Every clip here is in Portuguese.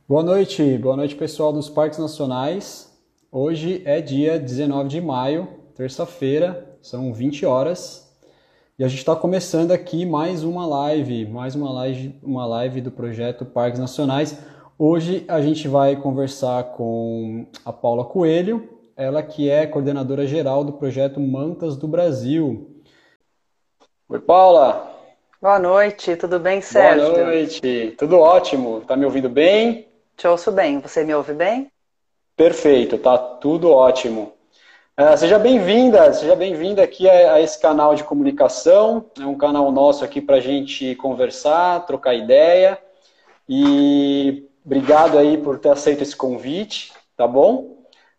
Boa noite pessoal dos Parques Nacionais. Hoje é dia 19 de maio, terça-feira, são 20 horas e a gente está começando aqui uma live do projeto Parques Nacionais. Hoje a gente vai conversar com a Paula Coelho, ela que é coordenadora geral do projeto Mantas do Brasil. Oi, Paula. Boa noite, tudo bem, Boa Sérgio? noite. Tudo ótimo. Tá me ouvindo bem? Te ouço bem, você me ouve bem? Perfeito, tá tudo ótimo. Seja bem-vinda aqui a esse canal de comunicação. É um canal nosso aqui para a gente conversar, trocar ideia. E obrigado aí por ter aceito esse convite, tá bom?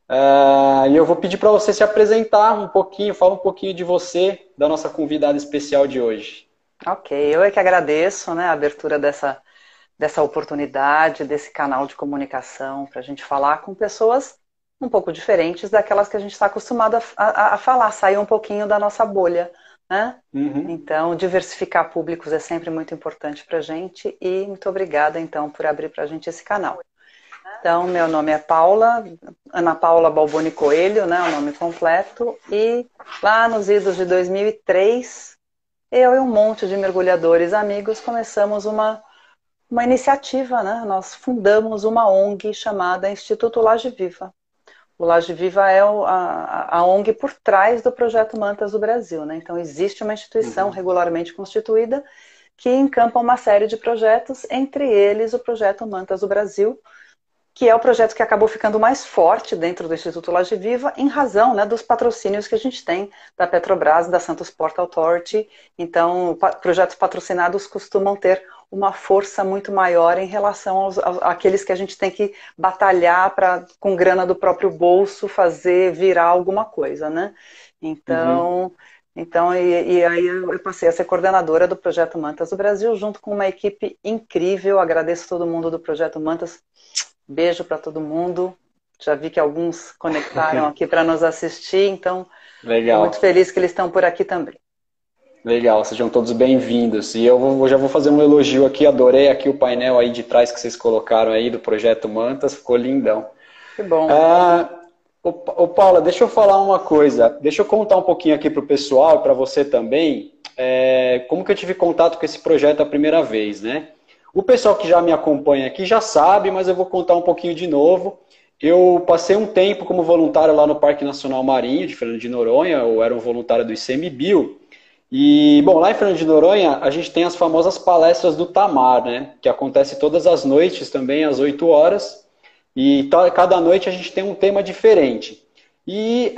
E eu vou pedir para você se apresentar um pouquinho, fala um pouquinho de você, da nossa convidada especial de hoje. Ok, eu é que agradeço, né, a abertura dessa oportunidade, desse canal de comunicação, para a gente falar com pessoas um pouco diferentes daquelas que a gente está acostumado a falar, sair um pouquinho da nossa bolha, né? Uhum. Então, diversificar públicos é sempre muito importante para a gente e muito obrigada, então, por abrir para a gente esse canal. Então, meu nome é Paula, Ana Paula Balboni Coelho, né, o nome completo, e lá nos idos de 2003, eu e um monte de mergulhadores amigos começamos uma iniciativa, né, nós fundamos uma ONG chamada Instituto Laje Viva. O Laje Viva é a ONG por trás do projeto Mantas do Brasil, né, então existe uma instituição Uhum. regularmente constituída que encampa uma série de projetos, entre eles o projeto Mantas do Brasil, que é o projeto que acabou ficando mais forte dentro do Instituto Laje Viva, em razão, né, dos patrocínios que a gente tem da Petrobras e da Santos Port Authority. Então, projetos patrocinados costumam ter uma força muito maior em relação àqueles que a gente tem que batalhar para, com grana do próprio bolso, fazer virar alguma coisa, né? Uhum. Então, e aí eu passei a ser coordenadora do Projeto Mantas do Brasil, junto com uma equipe incrível. Agradeço todo mundo do Projeto Mantas. Beijo para todo mundo. Já vi que alguns conectaram aqui para nos assistir, então estou muito Legal. feliz que eles estão por aqui também. Legal, sejam todos bem-vindos. E já vou fazer um elogio aqui, adorei aqui o painel aí de trás que vocês colocaram aí do Projeto Mantas, ficou lindão. Que bom. Ah, Paula, deixa eu falar uma coisa, deixa eu contar um pouquinho aqui para o pessoal e para você também, como que eu tive contato com esse projeto a primeira vez, né? O pessoal que já me acompanha aqui já sabe, mas eu vou contar um pouquinho de novo. Eu passei um tempo como voluntário lá no Parque Nacional Marinho de Fernando de Noronha, eu era um voluntário do ICMBio. E, bom, lá em Fernando de Noronha, a gente tem as famosas palestras do Tamar, né? Que acontece todas as noites também, às 8 horas. E cada noite a gente tem um tema diferente. E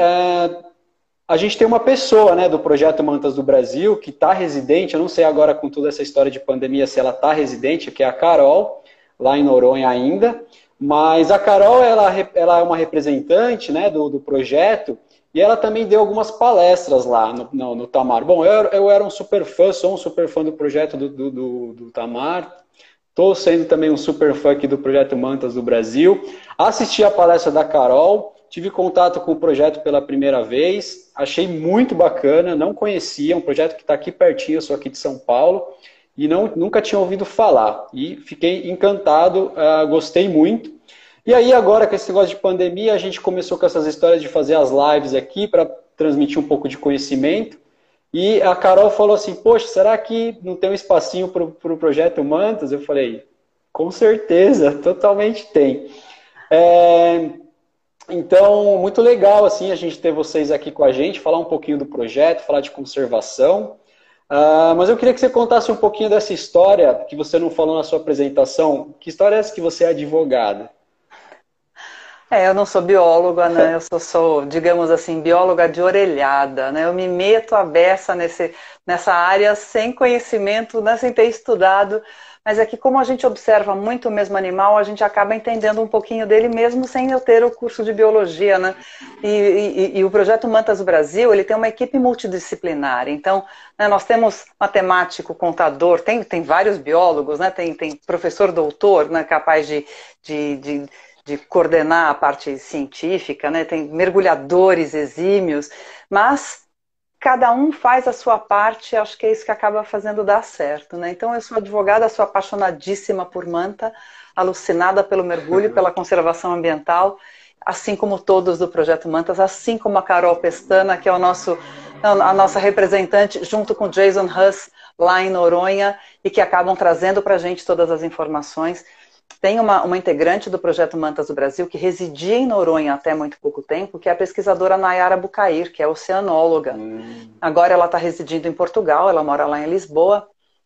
a gente tem uma pessoa, né, do Projeto Mantas do Brasil, que está residente, eu não sei agora com toda essa história de pandemia se ela está residente, que é a Carol, lá em Noronha ainda. Mas a Carol, ela é uma representante, né, do projeto, e ela também deu algumas palestras lá no Tamar. Bom, eu era um super fã, sou um super fã do projeto do Tamar. Estou sendo também um super fã aqui do Projeto Mantas do Brasil. Assisti a palestra da Carol, tive contato com o projeto pela primeira vez, achei muito bacana, não conhecia, um projeto que está aqui pertinho, eu sou aqui de São Paulo, e nunca tinha ouvido falar. E fiquei encantado, gostei muito. E aí agora, com esse negócio de pandemia, a gente começou com essas histórias de fazer as lives aqui para transmitir um pouco de conhecimento. E a Carol falou assim, poxa, será que não tem um espacinho para o projeto Mantas? Eu falei, com certeza, totalmente tem. É, então, muito legal assim a gente ter vocês aqui com a gente, falar um pouquinho do projeto, falar de conservação. Mas eu queria que você contasse um pouquinho dessa história que você não falou na sua apresentação. Que história é essa que você é advogada? Eu não sou bióloga, né? Eu sou, digamos assim, bióloga de orelhada, né? Eu me meto a beça nessa área sem conhecimento, né? Sem ter estudado. Mas é que como a gente observa muito o mesmo animal, a gente acaba entendendo um pouquinho dele mesmo sem eu ter o curso de biologia, né? E o Projeto Mantas do Brasil, ele tem uma equipe multidisciplinar. Então, né, nós temos matemático, contador, tem vários biólogos, né? Tem professor doutor, né? Capaz de, de de coordenar a parte científica, né? Tem mergulhadores exímios, mas cada um faz a sua parte, acho que é isso que acaba fazendo dar certo, né? Então eu sou advogada, sou apaixonadíssima por manta, alucinada pelo mergulho, pela conservação ambiental, assim como todos do Projeto Mantas, assim como a Carol Pestana, que é a nossa representante, junto com o Jason Huss, lá em Noronha, e que acabam trazendo para a gente todas as informações. Tem uma integrante do Projeto Mantas do Brasil que residia em Noronha até muito pouco tempo, que é a pesquisadora Nayara Bucair, que é oceanóloga. Agora ela está residindo em Portugal, ela mora lá em Lisboa,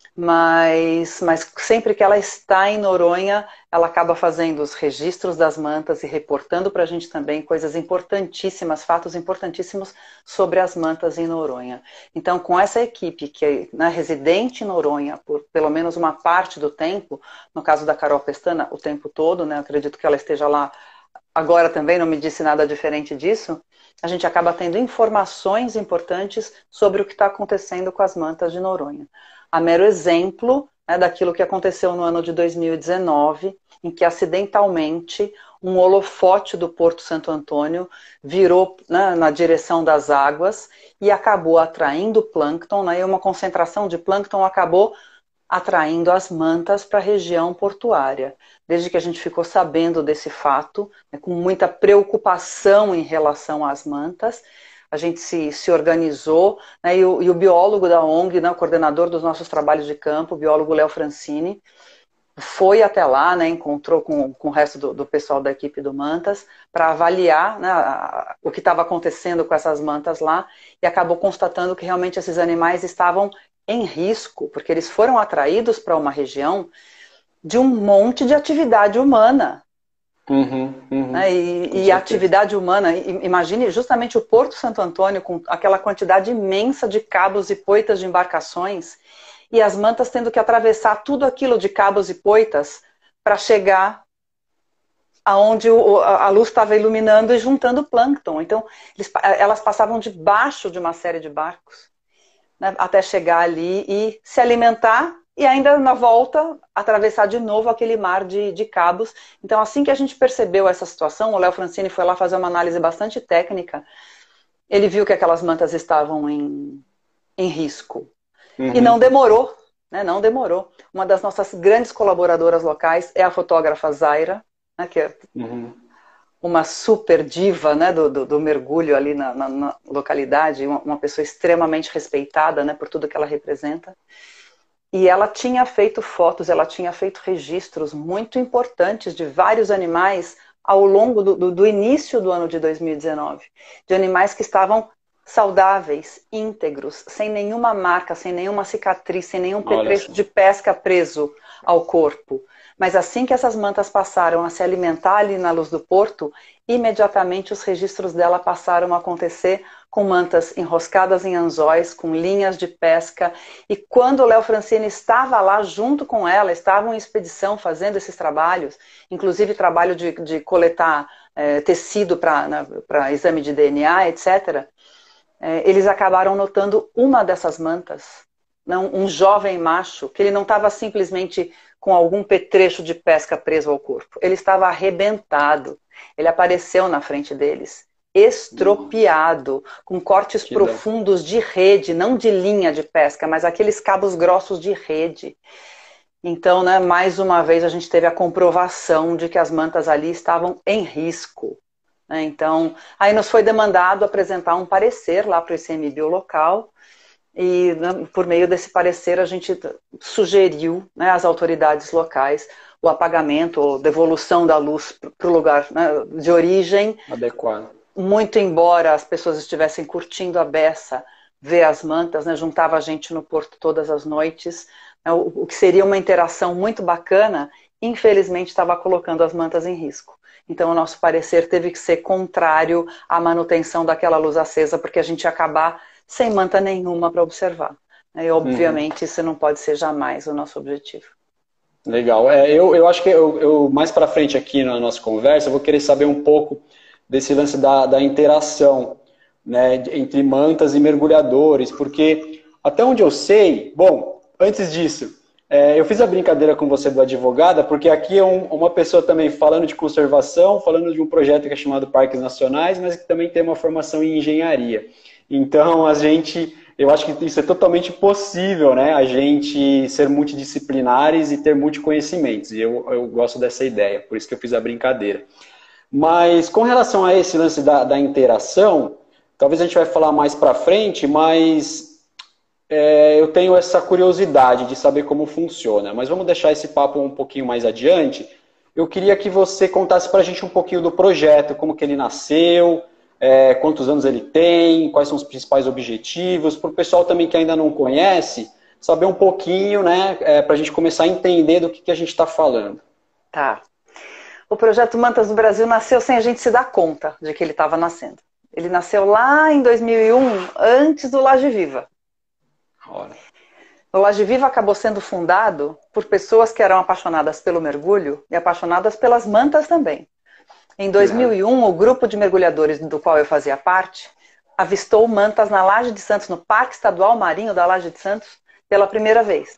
mas sempre que ela está em Noronha, ela acaba fazendo os registros das mantas e reportando para a gente também coisas importantíssimas, fatos importantíssimos sobre as mantas em Noronha. Então, com essa equipe que é residente em Noronha por pelo menos uma parte do tempo, no caso da Carol Pestana, o tempo todo, né? Acredito que ela esteja lá agora também, não me disse nada diferente disso, a gente acaba tendo informações importantes sobre o que está acontecendo com as mantas de Noronha. A mero exemplo, né, daquilo que aconteceu no ano de 2019, em que acidentalmente um holofote do Porto Santo Antônio virou, né, na direção das águas e acabou atraindo plâncton, né, e uma concentração de plâncton acabou atraindo as mantas para a região portuária. Desde que a gente ficou sabendo desse fato, né, com muita preocupação em relação às mantas, a gente se organizou, né, e o biólogo da ONG, né, o coordenador dos nossos trabalhos de campo, o biólogo Léo Francini, foi até lá, né, encontrou com o resto do pessoal da equipe do Mantas para avaliar, né, o que estava acontecendo com essas mantas lá e acabou constatando que realmente esses animais estavam em risco, porque eles foram atraídos para uma região de um monte de atividade humana. Né? E a atividade humana, imagine justamente o Porto Santo Antônio com aquela quantidade imensa de cabos e poitas de embarcações e as mantas tendo que atravessar tudo aquilo de cabos e poitas para chegar aonde a luz estava iluminando e juntando plâncton. Então, elas passavam debaixo de uma série de barcos, né, até chegar ali e se alimentar e ainda na volta atravessar de novo aquele mar de cabos. Então, assim que a gente percebeu essa situação, o Léo Francini foi lá fazer uma análise bastante técnica, ele viu que aquelas mantas estavam em risco. E não demorou, né? Não demorou. Uma das nossas grandes colaboradoras locais é a fotógrafa Zaira, né, que é uma super diva, né, do mergulho ali na localidade, uma pessoa extremamente respeitada, né, por tudo que ela representa. E ela tinha feito fotos, ela tinha feito registros muito importantes de vários animais ao longo do início do ano de 2019. De animais que estavam saudáveis, íntegros, sem nenhuma marca, sem nenhuma cicatriz, sem nenhum petrecho de pesca preso ao corpo. Mas assim que essas mantas passaram a se alimentar ali na luz do porto, imediatamente os registros dela passaram a acontecer com mantas enroscadas em anzóis, com linhas de pesca. E quando o Léo Francini estava lá junto com ela, estavam em expedição fazendo esses trabalhos, inclusive trabalho de coletar tecido para exame de DNA, etc., eles acabaram notando uma dessas mantas, um jovem macho, que ele não estava simplesmente com algum petrecho de pesca preso ao corpo. Ele estava arrebentado. Ele apareceu na frente deles, estropiado, com cortes profundos de rede, não de linha de pesca, mas aqueles cabos grossos de rede. Então, né, mais uma vez a gente teve a comprovação de que as mantas ali estavam em risco. Então, aí nos foi demandado apresentar um parecer lá para o ICMBio local, e por meio desse parecer a gente sugeriu, né, às autoridades locais o apagamento ou devolução da luz para o lugar, né, de origem adequado. Muito embora as pessoas estivessem curtindo a beça, ver as mantas, né, juntava a gente no porto todas as noites, né, o que seria uma interação muito bacana, infelizmente estava colocando as mantas em risco. Então o nosso parecer teve que ser contrário à manutenção daquela luz acesa, porque a gente ia acabar sem manta nenhuma para observar. E obviamente isso não pode ser jamais o nosso objetivo. Legal. Eu acho que eu mais para frente aqui na nossa conversa, eu vou querer saber um pouco desse lance da interação, né, entre mantas e mergulhadores, porque até onde eu sei, bom, antes disso, eu fiz a brincadeira com você do advogada, porque aqui é uma pessoa também falando de conservação, falando de um projeto que é chamado Parques Nacionais, mas que também tem uma formação em engenharia. Então, a gente eu acho que isso é totalmente possível, né? A gente ser multidisciplinares e ter multiconhecimentos. E eu gosto dessa ideia, por isso que eu fiz a brincadeira. Mas com relação a esse lance da interação, talvez a gente vai falar mais para frente, mas eu tenho essa curiosidade de saber como funciona. Mas vamos deixar esse papo um pouquinho mais adiante. Eu queria que você contasse para a gente um pouquinho do projeto, como que ele nasceu, quantos anos ele tem, quais são os principais objetivos, para o pessoal também que ainda não conhece, saber um pouquinho, né, para a gente começar a entender do que a gente está falando. Tá. O Projeto Mantas do Brasil nasceu sem a gente se dar conta de que ele estava nascendo. Ele nasceu lá em 2001, antes do Laje Viva. Ora. O Laje Viva acabou sendo fundado por pessoas que eram apaixonadas pelo mergulho e apaixonadas pelas mantas também. Em 2001, o grupo de mergulhadores do qual eu fazia parte avistou mantas na Laje de Santos, no Parque Estadual Marinho da Laje de Santos, pela primeira vez.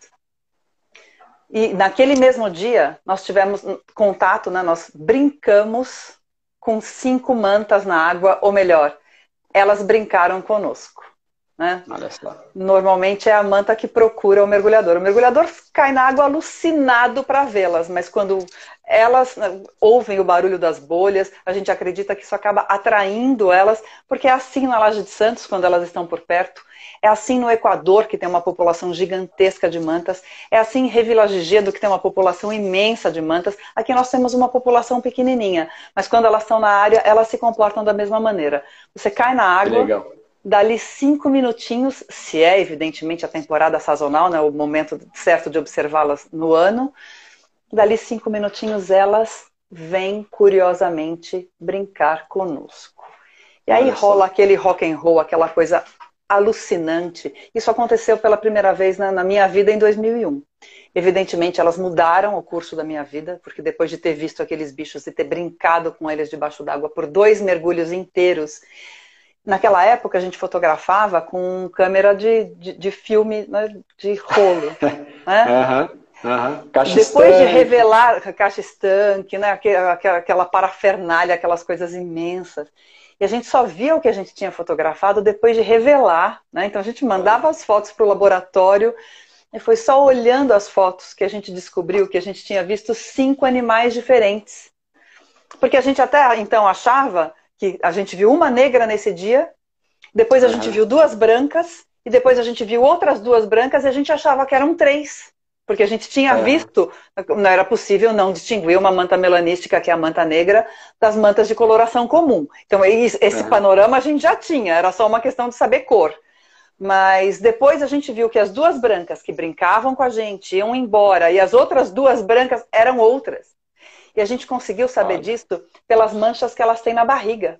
E naquele mesmo dia, nós tivemos contato, né, nós brincamos com 5 mantas na água, ou melhor, elas brincaram conosco. Né? Olha só. Normalmente é a manta que procura o mergulhador. O mergulhador cai na água alucinado para vê-las, mas quando elas ouvem o barulho das bolhas, a gente acredita que isso acaba atraindo elas, porque é assim na Laje de Santos, quando elas estão por perto, é assim no Equador, que tem uma população gigantesca de mantas, é assim em Revillagigedo, que tem uma população imensa de mantas. Aqui nós temos uma população pequenininha, mas quando elas estão na área, elas se comportam da mesma maneira. Você cai na água... Legal. Dali 5 minutinhos, se é evidentemente a temporada sazonal, né, o momento certo de observá-las no ano, dali 5 minutinhos elas vêm curiosamente brincar conosco. E aí rola aquele rock and roll, aquela coisa alucinante. Isso aconteceu pela primeira vez na minha vida em 2001. Evidentemente elas mudaram o curso da minha vida, porque depois de ter visto aqueles bichos e ter brincado com eles debaixo d'água por 2 mergulhos inteiros. Naquela época a gente fotografava com câmera de filme, né, de rolo. Né? Depois de revelar caixa estanque, né, aquela parafernália, aquelas coisas imensas. E a gente só via o que a gente tinha fotografado depois de revelar. Né? Então a gente mandava as fotos para o laboratório e foi só olhando as fotos que a gente descobriu que a gente tinha visto 5 animais diferentes. Porque a gente até então achava... que a gente viu uma negra nesse dia, depois a gente viu 2 brancas, e depois a gente viu outras 2 brancas, e a gente achava que eram 3. Porque a gente tinha visto, não era possível não distinguir uma manta melanística, que é a manta negra, das mantas de coloração comum. Então esse panorama a gente já tinha, era só uma questão de saber cor. Mas depois a gente viu que as 2 brancas que brincavam com a gente iam embora, e as outras 2 brancas eram outras. E a gente conseguiu saber disso pelas manchas que elas têm na barriga.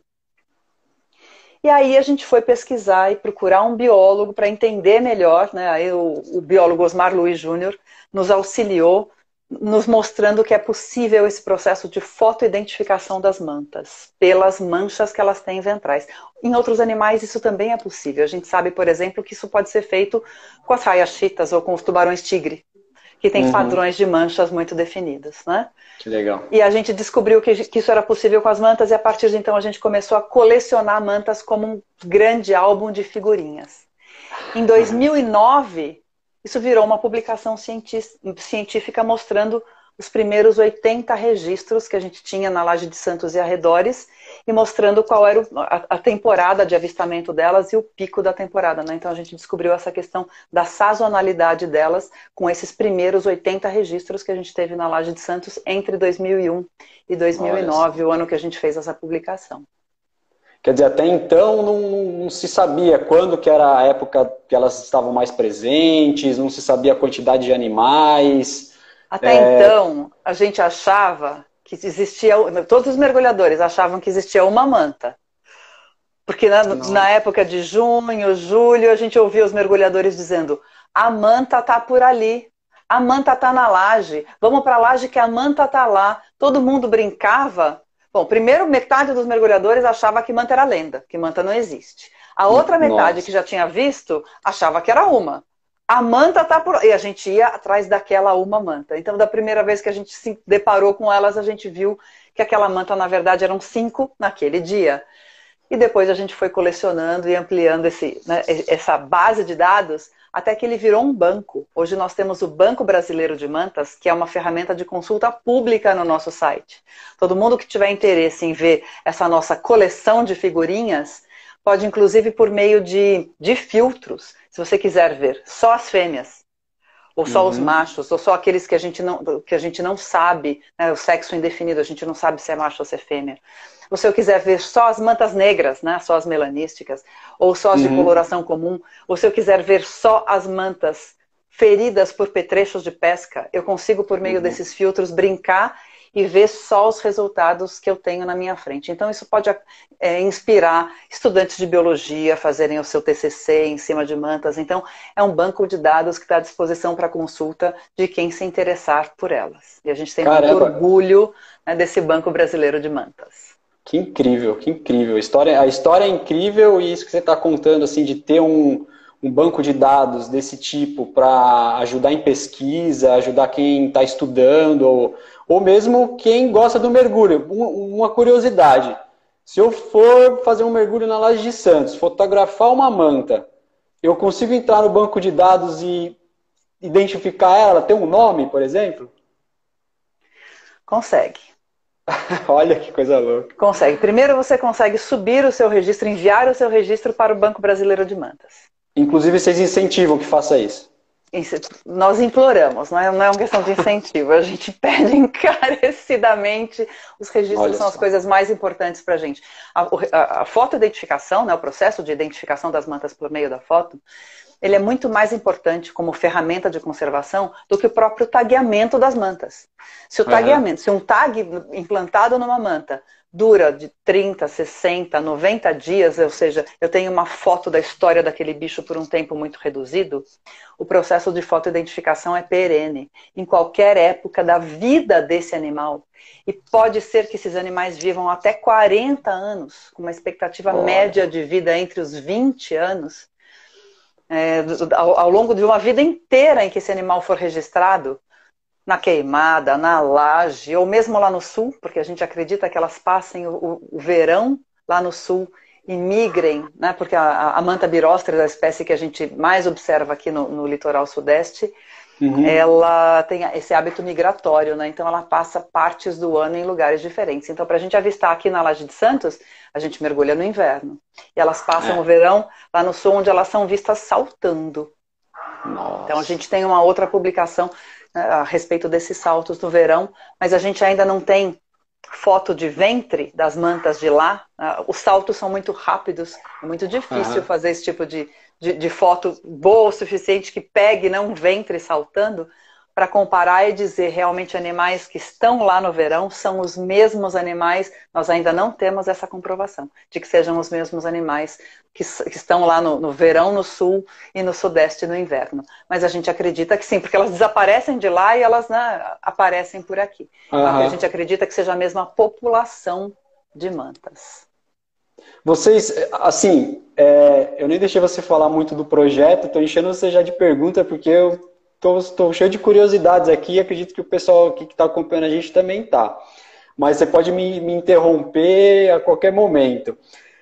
E aí a gente foi pesquisar e procurar um biólogo para entender melhor. Né? Aí o biólogo Osmar Luiz Júnior nos auxiliou, nos mostrando que é possível esse processo de fotoidentificação das mantas, pelas manchas que elas têm ventrais. Em outros animais isso também é possível. A gente sabe, por exemplo, que isso pode ser feito com as raias-chitas ou com os tubarões-tigre, que tem padrões de manchas muito definidos, né? Que legal. E a gente descobriu que isso era possível com as mantas, e a partir de então a gente começou a colecionar mantas como um grande álbum de figurinhas. Em 2009, isso virou uma publicação científica mostrando os primeiros 80 registros que a gente tinha na Laje de Santos e arredores, e mostrando qual era a temporada de avistamento delas e o pico da temporada. Né? Então a gente descobriu essa questão da sazonalidade delas com esses primeiros 80 registros que a gente teve na Laje de Santos entre 2001 e 2009, o ano que a gente fez essa publicação. Quer dizer, até então não se sabia quando que era a época que elas estavam mais presentes, não se sabia a quantidade de animais. Até então, a gente achava que existia... Todos os mergulhadores achavam que existia uma manta. Porque na época de junho, julho, a gente ouvia os mergulhadores dizendo: a manta tá por ali, a manta tá na laje, vamos para a laje que a manta tá lá. Todo mundo brincava. Bom, primeiro metade dos mergulhadores achava que manta era lenda, que manta não existe. A outra metade que já tinha visto achava que era uma. A manta tá por... E a gente ia atrás daquela uma manta. Então, da primeira vez que a gente se deparou com elas, a gente viu que aquela manta, na verdade, eram 5 naquele dia. E depois a gente foi colecionando e ampliando essa base de dados até que ele virou um banco. Hoje nós temos o Banco Brasileiro de Mantas, que é uma ferramenta de consulta pública no nosso site. Todo mundo que tiver interesse em ver essa nossa coleção de figurinhas, pode inclusive por meio de filtros, se você quiser ver só as fêmeas, ou só os machos, ou só aqueles que a gente não sabe, né, o sexo indefinido, a gente não sabe se é macho ou se é fêmea. Ou se eu quiser ver só as mantas negras, né, só as melanísticas, ou só as de coloração comum, ou se eu quiser ver só as mantas feridas por petrechos de pesca, eu consigo, por meio desses filtros, brincar e ver só os resultados que eu tenho na minha frente. Então isso pode inspirar estudantes de biologia a fazerem o seu TCC em cima de mantas. Então é um banco de dados que está à disposição para consulta de quem se interessar por elas. E a gente tem muito orgulho, né, desse Banco Brasileiro de Mantas. Que incrível, que incrível. A história é incrível, e isso que você está contando, assim, de ter um banco de dados desse tipo para ajudar em pesquisa, ajudar quem está estudando, ou mesmo quem gosta do mergulho. Uma curiosidade, se eu for fazer um mergulho na Laje de Santos, fotografar uma manta, eu consigo entrar no banco de dados e identificar ela, ter um nome, por exemplo? Consegue. Olha que coisa louca. Consegue. Primeiro você consegue subir o seu registro, enviar o seu registro para o Banco Brasileiro de Mantas. Inclusive vocês incentivam que faça isso? Nós imploramos, não é uma questão de incentivo, a gente pede encarecidamente. Os registros são as coisas mais importantes para a gente. A fotoidentificação, né, o processo de identificação das mantas por meio da foto, ele é muito mais importante como ferramenta de conservação do que o próprio tagueamento das mantas. Se um tag implantado numa manta dura de 30, 60, 90 dias, ou seja, eu tenho uma foto da história daquele bicho por um tempo muito reduzido, o processo de fotoidentificação é perene, em qualquer época da vida desse animal. E pode ser que esses animais vivam até 40 anos, com uma expectativa média de vida entre os 20 anos, ao longo de uma vida inteira em que esse animal for registrado, na queimada, na laje, ou mesmo lá no sul, porque a gente acredita que elas passem o verão lá no sul e migrem, né, porque a manta biróstera, a espécie que a gente mais observa aqui no litoral sudeste, ela tem esse hábito migratório, né? Então ela passa partes do ano em lugares diferentes. Então, para a gente avistar aqui na Laje de Santos, a gente mergulha no inverno. E elas passam o verão lá no sul, onde elas são vistas saltando. Nossa. Então a gente tem uma outra publicação, né, a respeito desses saltos no verão, mas a gente ainda não tem foto de ventre das mantas de lá. Os saltos são muito rápidos, é muito difícil fazer esse tipo de foto boa o suficiente que pegue, não um ventre saltando, para comparar e dizer realmente animais que estão lá no verão são os mesmos animais. Nós ainda não temos essa comprovação de que sejam os mesmos animais que estão lá no verão, no sul e no sudeste no inverno. Mas a gente acredita que sim, porque elas desaparecem de lá e elas, né, aparecem por aqui. Então, a gente acredita que seja a mesma população de mantas. Vocês, assim, eu nem deixei você falar muito do projeto, estou enchendo você já de pergunta, porque eu estou cheio de curiosidades aqui e acredito que o pessoal aqui que está acompanhando a gente também está. Mas você pode me interromper a qualquer momento.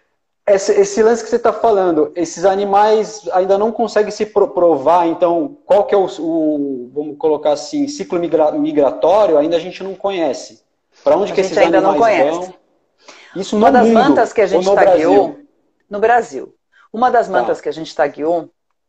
Esse lance que você está falando, esses animais ainda não conseguem se provar, então qual que é vamos colocar assim, ciclo migratório, ainda a gente não conhece. Para onde que esses ainda animais não conhece. vão? Isso uma no das mundo, mantas que a gente tagueou no Brasil. Uma das mantas Tá. que a gente tagueou,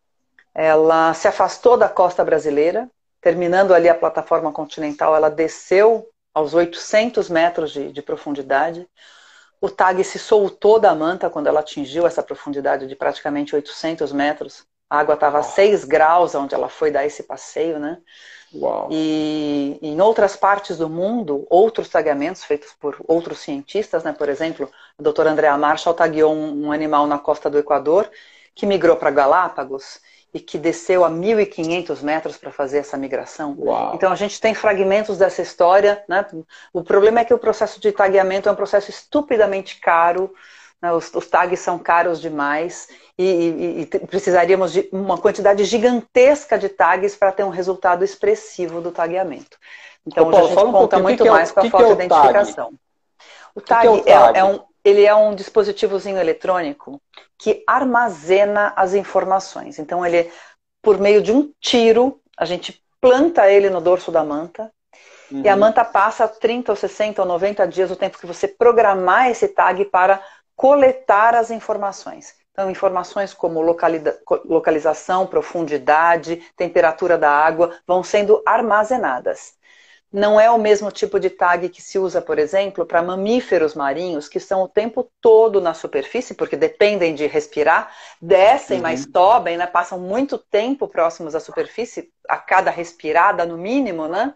ela se afastou da costa brasileira, terminando ali a plataforma continental, ela desceu aos 800 metros de profundidade. O tag se soltou da manta quando ela atingiu essa profundidade de praticamente 800 metros. A água estava a 6 graus onde ela foi dar esse passeio, né? Uau. E em outras partes do mundo, outros tagueamentos feitos por outros cientistas, né? Por exemplo, o Dr. Andrea Marshall tagueou um animal na costa do Equador que migrou para Galápagos e que desceu a 1.500 metros para fazer essa migração. Uau. Então a gente tem fragmentos dessa história, né? O problema é que o processo de tagueamento é um processo estupidamente caro, né? Os tags são caros demais e precisaríamos de uma quantidade gigantesca de tags para ter um resultado expressivo do tagueamento. Então hoje a gente conta muito mais com a fotoidentificação. O tag ele é um dispositivozinho eletrônico que armazena as informações. Então, ele, por meio de um tiro, a gente planta ele no dorso da manta, e a manta passa 30 ou 60 ou 90 dias, o tempo que você programar esse tag para coletar as informações. Então, informações como localização, profundidade, temperatura da água, vão sendo armazenadas. Não é o mesmo tipo de tag que se usa, por exemplo, para mamíferos marinhos, que estão o tempo todo na superfície, porque dependem de respirar, descem, mas sobem, né? Passam muito tempo próximos à superfície, a cada respirada, no mínimo, né?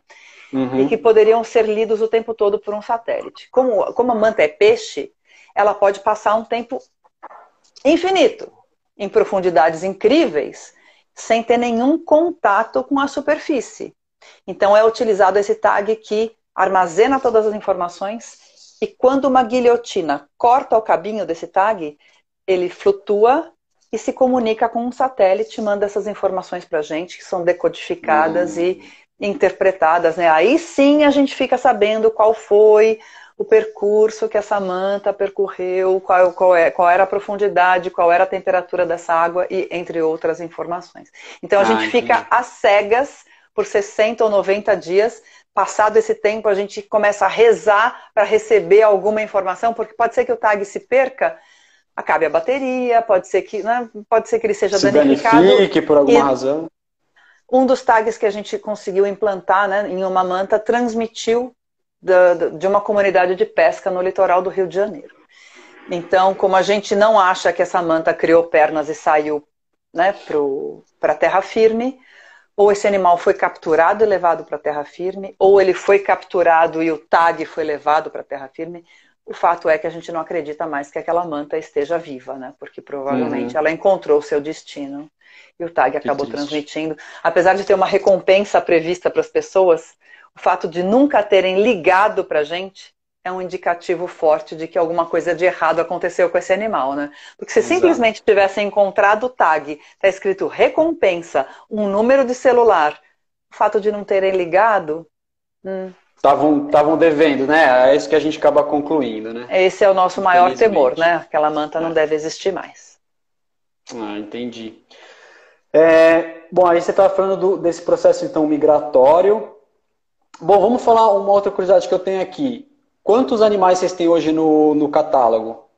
E que poderiam ser lidos o tempo todo por um satélite. Como a manta é peixe, ela pode passar um tempo infinito, em profundidades incríveis, sem ter nenhum contato com a superfície. Então é utilizado esse tag que armazena todas as informações, e quando uma guilhotina corta o cabinho desse tag, ele flutua e se comunica com um satélite, manda essas informações para a gente, que são decodificadas e interpretadas, né? Aí sim a gente fica sabendo qual foi o percurso que essa manta percorreu, qual era a profundidade, qual era a temperatura dessa água, e entre outras informações. Então a gente fica às cegas por 60 ou 90 dias. Passado esse tempo, a gente começa a rezar para receber alguma informação, porque pode ser que o tag se perca, acabe a bateria, pode ser que, né, pode ser que ele seja danificado. Se danifique por alguma razão. Um dos tags que a gente conseguiu implantar, né, em uma manta transmitiu de uma comunidade de pesca no litoral do Rio de Janeiro. Então, como a gente não acha que essa manta criou pernas e saiu, né, para terra firme, ou esse animal foi capturado e levado para terra firme, ou ele foi capturado e o tag foi levado para terra firme, o fato é que a gente não acredita mais que aquela manta esteja viva, né? Porque provavelmente ela encontrou o seu destino e o tag acabou transmitindo. Apesar de ter uma recompensa prevista para as pessoas, o fato de nunca terem ligado para a gente é um indicativo forte de que alguma coisa de errado aconteceu com esse animal, né? Porque se simplesmente tivessem encontrado o tag, está escrito recompensa, um número de celular, o fato de não terem ligado... Estavam devendo, né? É isso que a gente acaba concluindo, né? Esse é o nosso maior temor, né? Aquela manta não deve existir mais. Entendi. Bom, aí você estava falando desse processo, então, migratório. Bom, vamos falar uma outra curiosidade que eu tenho aqui. Quantos animais vocês têm hoje no catálogo?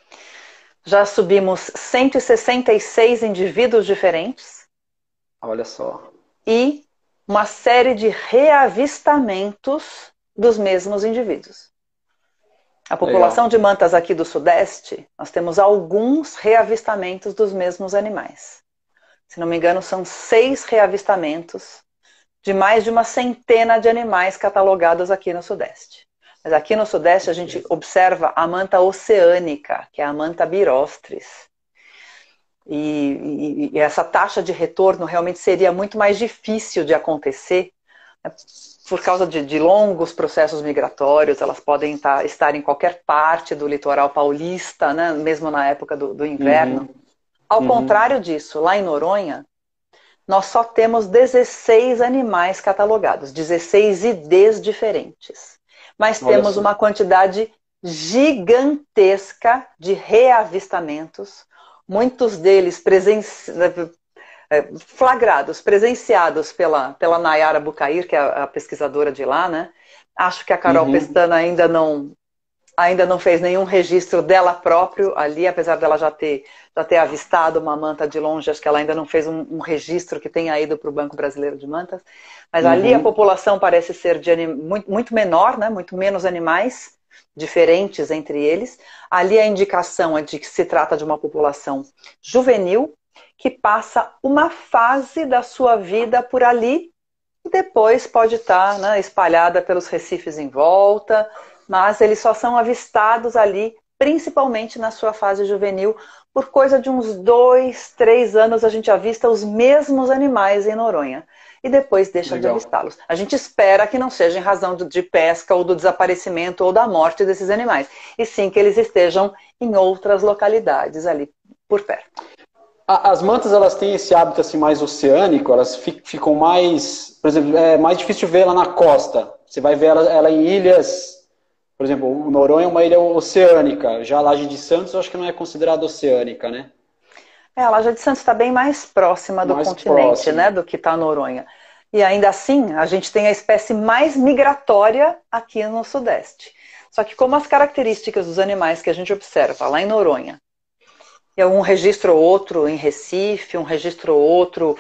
Já subimos 166 indivíduos diferentes. Olha só. E uma série de reavistamentos dos mesmos indivíduos. A população de mantas aqui do Sudeste, nós temos alguns reavistamentos dos mesmos animais. Se não me engano, são 6 reavistamentos de mais de uma centena de animais catalogados aqui no Sudeste. Mas aqui no Sudeste a gente observa a manta oceânica, que é a manta birostris. E essa taxa de retorno realmente seria muito mais difícil de acontecer, né, por causa de longos processos migratórios. Elas podem estar em qualquer parte do litoral paulista, né, mesmo na época do inverno. Ao contrário disso, lá em Noronha, nós só temos 16 animais catalogados, 16 IDs diferentes. Mas temos uma quantidade gigantesca de reavistamentos, muitos deles flagrados, presenciados pela Nayara Bucair, que é a pesquisadora de lá, né? Acho que a Carol Pestana ainda não fez nenhum registro dela próprio ali, apesar dela já ter avistado uma manta de longe. Acho que ela ainda não fez um registro que tenha ido para o Banco Brasileiro de Mantas. Mas ali a população parece ser muito menor, né? Muito menos animais diferentes entre eles. Ali a indicação é de que se trata de uma população juvenil que passa uma fase da sua vida por ali e depois pode estar, né, espalhada pelos recifes em volta, mas eles só são avistados ali, principalmente na sua fase juvenil. Por coisa de uns 2, 3 anos a gente avista os mesmos animais em Noronha. E depois deixa de avistá-los. A gente espera que não seja em razão de pesca ou do desaparecimento ou da morte desses animais. E sim que eles estejam em outras localidades ali por perto. As mantas, elas têm esse hábito assim mais oceânico, elas ficam mais... Por exemplo, é mais difícil ver ela na costa. Você vai ver ela em ilhas Por exemplo, o Noronha é uma ilha oceânica, já a Laje de Santos eu acho que não é considerada oceânica, né? A Laje de Santos está bem mais próxima do Mais continente, né, próximo. do que está a Noronha. E ainda assim, a gente tem a espécie mais migratória aqui no Sudeste. Só que como as características dos animais que a gente observa lá em Noronha, é um registro ou outro em Recife, um registro ou outro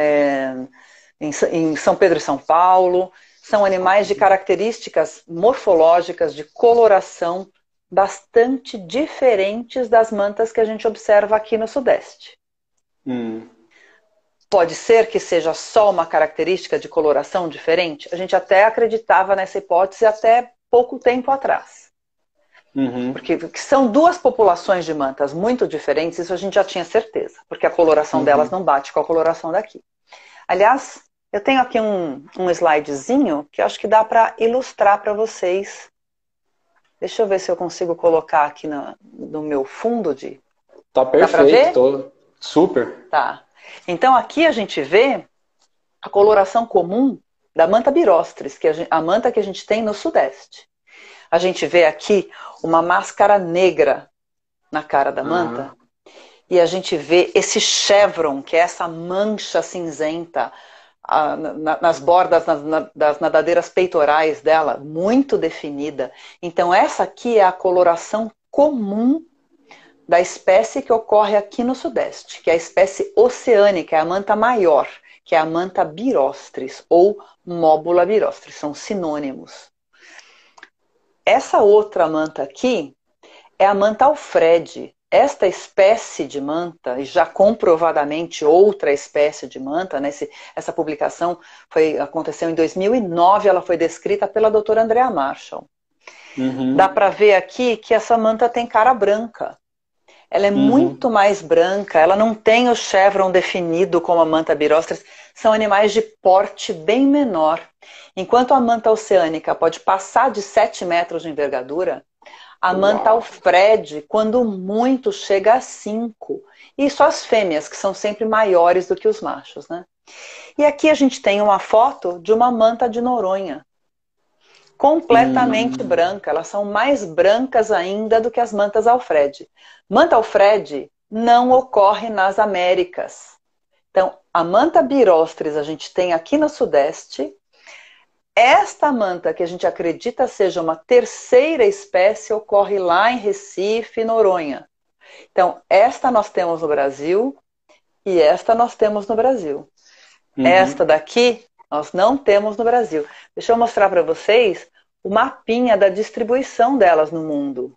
em São Pedro e São Paulo, são animais de características morfológicas, de coloração, bastante diferentes das mantas que a gente observa aqui no Sudeste. Pode ser que seja só uma característica de coloração diferente? A gente até acreditava nessa hipótese até pouco tempo atrás. Porque são duas populações de mantas muito diferentes, isso a gente já tinha certeza, porque a coloração delas não bate com a coloração daqui. Aliás, eu tenho aqui um slidezinho que eu acho que dá para ilustrar para vocês. Deixa eu ver se eu consigo colocar aqui no meu fundo de... Tá perfeito, super. Tá. Então aqui a gente vê a coloração comum da manta birostris, que a manta que a gente tem no Sudeste. A gente vê aqui uma máscara negra na cara da manta. E a gente vê esse chevron, que é essa mancha cinzenta nas bordas das nadadeiras peitorais dela, muito definida. Então essa aqui é a coloração comum da espécie que ocorre aqui no Sudeste, que é a espécie oceânica, é a manta maior, que é a manta birostris ou móbula birostris, são sinônimos. Essa outra manta aqui é a manta alfrede. Esta espécie de manta, e já comprovadamente outra espécie de manta, né? Essa publicação aconteceu em 2009, ela foi descrita pela doutora Andrea Marshall. Dá para ver aqui que essa manta tem cara branca. Ela é muito mais branca, ela não tem o chevron definido como a manta birostris, são animais de porte bem menor. Enquanto a manta oceânica pode passar de 7 metros de envergadura, a manta alfrede, quando muito, chega a 5. E só as fêmeas, que são sempre maiores do que os machos, né? E aqui a gente tem uma foto de uma manta de Noronha. Completamente branca. Elas são mais brancas ainda do que as mantas alfrede. Manta alfrede não ocorre nas Américas. Então, a manta birostris a gente tem aqui no Sudeste. Esta manta, que a gente acredita seja uma terceira espécie, ocorre lá em Recife, Noronha. Então, esta nós temos no Brasil e esta nós temos no Brasil. Esta daqui nós não temos no Brasil. Deixa eu mostrar para vocês o mapinha da distribuição delas no mundo.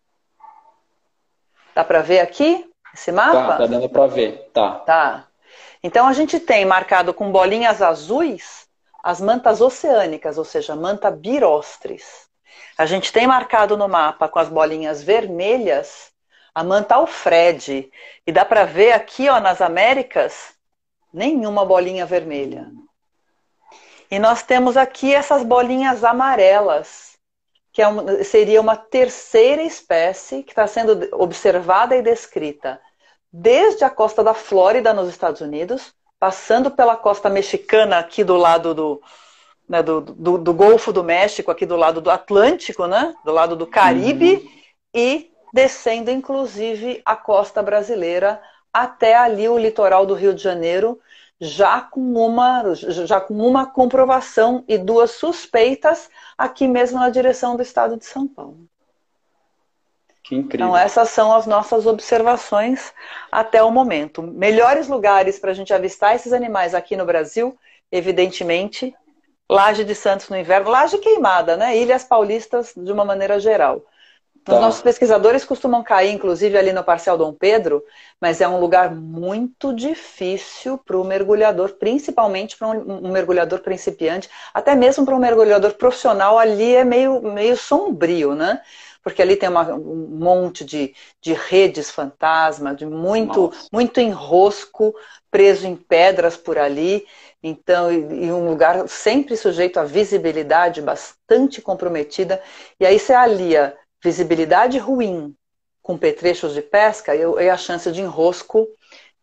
Dá para ver aqui esse mapa? Tá dando para ver. Tá. Então, a gente tem marcado com bolinhas azuis as mantas oceânicas, ou seja, manta birostris. A gente tem marcado no mapa com as bolinhas vermelhas a manta alfrede. E dá para ver aqui, ó, nas Américas, nenhuma bolinha vermelha. E nós temos aqui essas bolinhas amarelas, que seria uma terceira espécie que está sendo observada e descrita desde a costa da Flórida, nos Estados Unidos, passando pela costa mexicana aqui do lado do Golfo do México, aqui do lado do Atlântico, né? Do lado do Caribe, e descendo inclusive a costa brasileira até ali o litoral do Rio de Janeiro, já com uma comprovação e 2 suspeitas aqui mesmo na direção do estado de São Paulo. Que incrível. Então essas são as nossas observações até o momento. Melhores lugares para a gente avistar esses animais aqui no Brasil, evidentemente, Laje de Santos no inverno, Laje Queimada, né? Ilhas Paulistas de uma maneira geral. Os nossos pesquisadores costumam cair, inclusive, ali no Parcial Dom Pedro, mas é um lugar muito difícil para o mergulhador, principalmente para um mergulhador principiante, até mesmo para um mergulhador profissional, ali é meio sombrio, né? Porque ali tem um monte de redes fantasma, de muito enrosco preso em pedras por ali. Então, e um lugar sempre sujeito a visibilidade bastante comprometida. E aí você alia visibilidade ruim com petrechos de pesca e a chance de enrosco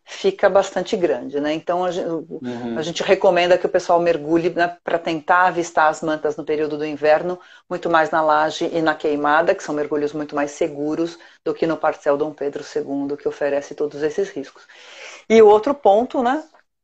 fica bastante grande, né? Então a gente recomenda que o pessoal mergulhe, né, para tentar avistar as mantas no período do inverno, muito mais na laje e na queimada, que são mergulhos muito mais seguros do que no Parcel Dom Pedro II, que oferece todos esses riscos. E o outro ponto, né,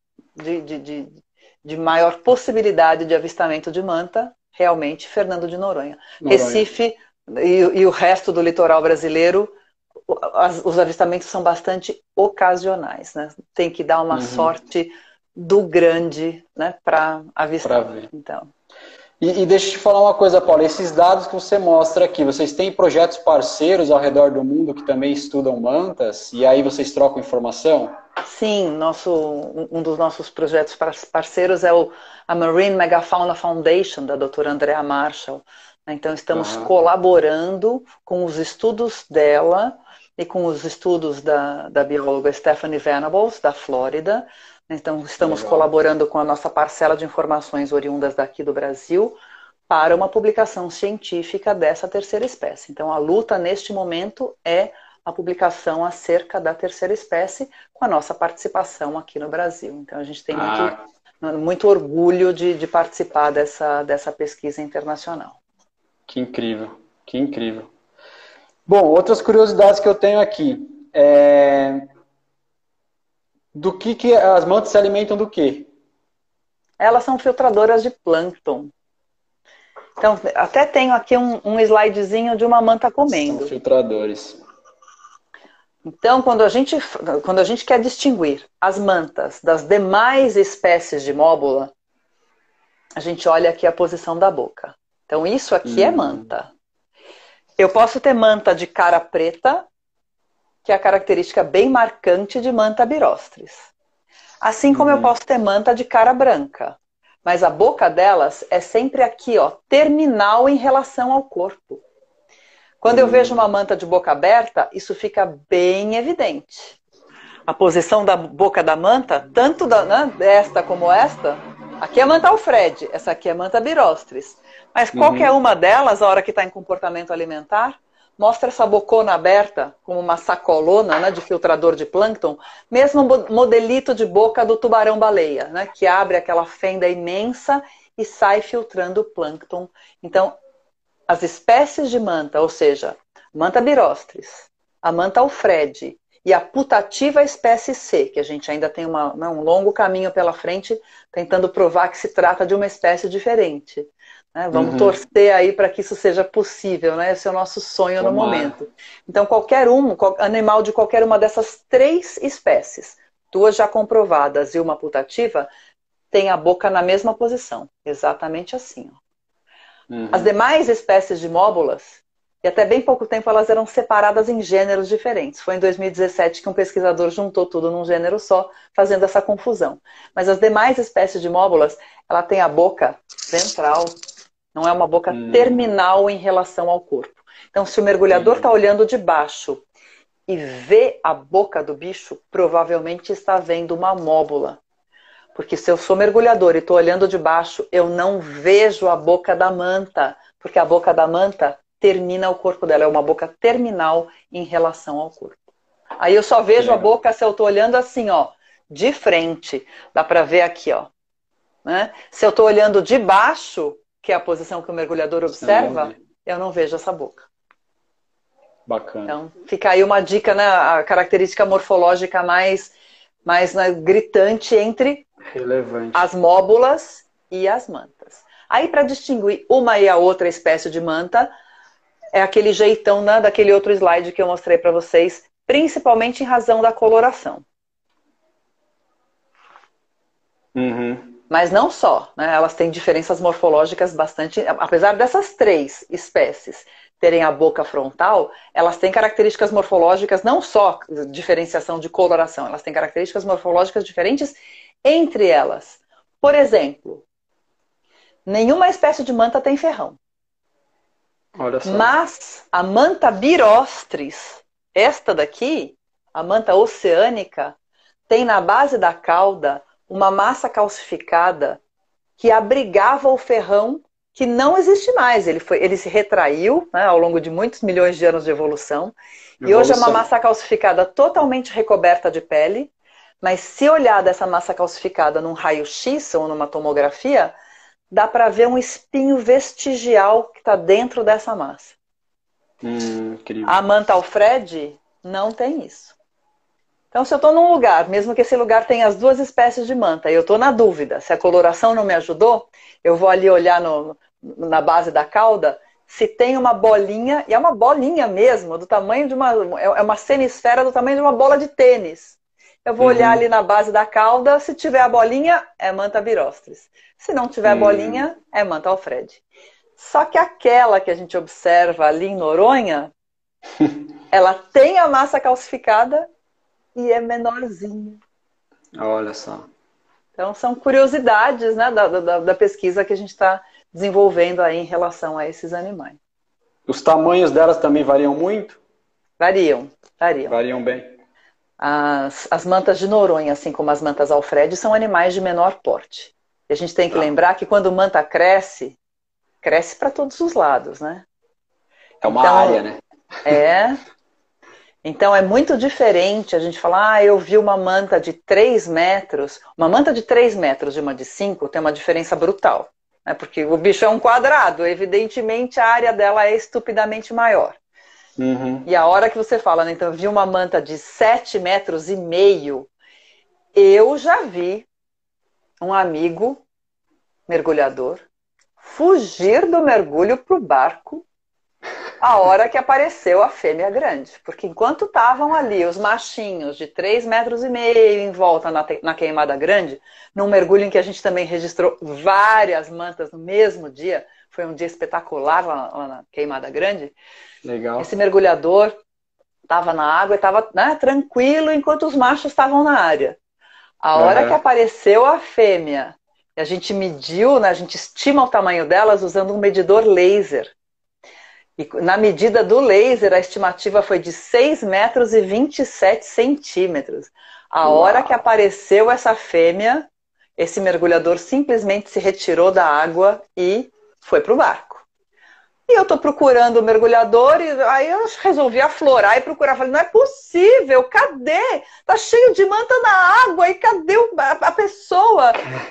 de maior possibilidade de avistamento de manta, realmente Fernando de Noronha. Recife e o resto do litoral brasileiro, os avistamentos são bastante ocasionais, né? Tem que dar uma sorte do grande, né, para avistar. Pra ver. Então. E deixa eu te falar uma coisa, Paula, esses dados que você mostra aqui, vocês têm projetos parceiros ao redor do mundo que também estudam mantas, e aí vocês trocam informação? Sim, um dos nossos projetos parceiros é a Marine Megafauna Foundation, da doutora Andrea Marshall. Então estamos colaborando com os estudos dela e com os estudos da bióloga Stephanie Venables, da Flórida. Então estamos colaborando com a nossa parcela de informações oriundas daqui do Brasil para uma publicação científica dessa terceira espécie. Então a luta neste momento é a publicação acerca da terceira espécie com a nossa participação aqui no Brasil. Então a gente tem muito orgulho de participar dessa pesquisa internacional. Que incrível, que incrível. Bom, outras curiosidades que eu tenho aqui. Do que as mantas se alimentam do quê? Elas são filtradoras de plâncton. Então, até tenho aqui um slidezinho de uma manta comendo. São filtradores. Então, quando a gente quer distinguir as mantas das demais espécies de móbula, a gente olha aqui a posição da boca. Então, isso aqui é manta. Eu posso ter manta de cara preta, que é a característica bem marcante de manta birostris. Assim como eu posso ter manta de cara branca. Mas a boca delas é sempre aqui, ó, terminal em relação ao corpo. Quando eu vejo uma manta de boca aberta, isso fica bem evidente. A posição da boca da manta, tanto esta como esta, aqui é a manta Alfred, essa aqui é a manta birostris. Mas qualquer uma delas, a hora que está em comportamento alimentar, mostra essa bocona aberta, como uma sacolona, né, de filtrador de plâncton, mesmo modelito de boca do tubarão-baleia, né, que abre aquela fenda imensa e sai filtrando o plâncton. Então, as espécies de manta, ou seja, manta birostris, a manta Alfred e a putativa espécie C, que a gente ainda tem um longo caminho pela frente, tentando provar que se trata de uma espécie diferente. Né? Vamos torcer aí para que isso seja possível, né? Esse é o nosso sonho no momento. Então, animal de qualquer uma dessas três espécies, duas já comprovadas e uma putativa, tem a boca na mesma posição, exatamente assim. Ó. As demais espécies de móbulas, e até bem pouco tempo elas eram separadas em gêneros diferentes. Foi em 2017 que um pesquisador juntou tudo num gênero só, fazendo essa confusão. Mas as demais espécies de móbulas, ela tem a boca central, não é uma boca terminal em relação ao corpo. Então, se o mergulhador está olhando de baixo e vê a boca do bicho, provavelmente está vendo uma móbula. Porque se eu sou mergulhador e estou olhando de baixo, eu não vejo a boca da manta, porque a boca da manta termina o corpo dela, é uma boca terminal em relação ao corpo. Aí eu só vejo a boca se eu estou olhando assim, ó, de frente. Dá para ver aqui, ó. Né? Se eu estou olhando de baixo, que é a posição que o mergulhador observa, eu não vejo essa boca. Bacana. Então, fica aí uma dica, né? A característica morfológica mais né, gritante entre as móbulas e as mantas. Aí, para distinguir uma e a outra espécie de manta, é aquele jeitão, né, daquele outro slide que eu mostrei para vocês, principalmente em razão da coloração. Mas não só, né? Elas têm diferenças morfológicas bastante... Apesar dessas três espécies terem a boca frontal, elas têm características morfológicas, não só diferenciação de coloração, elas têm características morfológicas diferentes entre elas. Por exemplo, nenhuma espécie de manta tem ferrão. Olha só. Mas a manta birostris, esta daqui, a manta oceânica, tem na base da cauda uma massa calcificada que abrigava o ferrão, que não existe mais. Ele se retraiu, né, ao longo de muitos milhões de anos de evolução. E hoje é uma massa calcificada totalmente recoberta de pele, Mas se olhar dessa massa calcificada num raio-x ou numa tomografia, dá para ver um espinho vestigial que está dentro dessa massa. Incrível. A manta Alfredi não tem isso. Então, se eu estou num lugar, mesmo que esse lugar tenha as duas espécies de manta, e eu estou na dúvida, se a coloração não me ajudou, eu vou ali olhar na base da cauda, se tem uma bolinha, e é uma bolinha mesmo, do tamanho de é uma semisfera do tamanho de uma bola de tênis. Eu vou olhar ali na base da cauda, se tiver a bolinha, é manta birostris. Se não tiver a bolinha, é manta Alfredi. Só que aquela que a gente observa ali em Noronha, ela tem a massa calcificada e é menorzinha. Olha só. Então são curiosidades, né, da pesquisa que a gente está desenvolvendo aí em relação a esses animais. Os tamanhos delas também variam muito? Variam. Variam bem. As mantas de Noronha, assim como as mantas Alfredi, são animais de menor porte. E a gente tem que lembrar que quando manta cresce para todos os lados, né? É uma área, né? Então é muito diferente a gente falar, eu vi uma manta de 3 metros. Uma manta de 3 metros e uma de 5 tem uma diferença brutal. Né? Porque o bicho é um quadrado, evidentemente a área dela é estupidamente maior. E a hora que você fala, né, então eu vi uma manta de 7 metros e meio, eu já vi um amigo mergulhador fugir do mergulho para o barco a hora que apareceu a fêmea grande. Porque enquanto estavam ali os machinhos de 3 metros e meio em volta na queimada grande, num mergulho em que a gente também registrou várias mantas no mesmo dia, foi um dia espetacular lá na queimada grande. Legal. Esse mergulhador estava na água e estava, né, tranquilo enquanto os machos estavam na área. A hora que apareceu a fêmea, a gente mediu, né, a gente estima o tamanho delas usando um medidor laser. E na medida do laser, a estimativa foi de 6 metros e 27 centímetros. A hora que apareceu essa fêmea, esse mergulhador simplesmente se retirou da água e foi para o barco. E eu estou procurando o mergulhador, e aí eu resolvi aflorar e procurar. Falei, não é possível, cadê? Tá cheio de manta na água, e cadê a pessoa?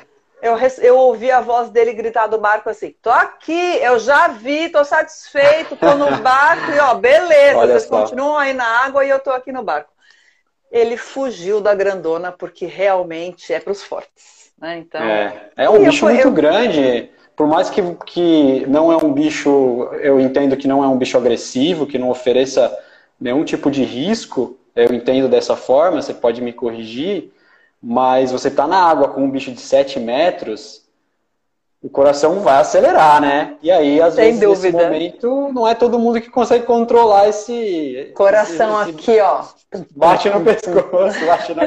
Eu ouvi a voz dele gritar do barco assim, tô aqui, eu já vi, tô satisfeito, tô no barco, e ó, beleza, vocês continuam aí na água e eu tô aqui no barco. Ele fugiu da grandona porque realmente é para os fortes. Né? Então, é um bicho muito grande. Por mais que não é um bicho, eu entendo que não é um bicho agressivo, que não ofereça nenhum tipo de risco, eu entendo dessa forma, você pode me corrigir, mas você tá na água com um bicho de 7 metros, o coração vai acelerar, né? E aí, às vezes, nesse momento, não é todo mundo que consegue controlar esse... Coração aqui, ó. Bate no pescoço, bate na...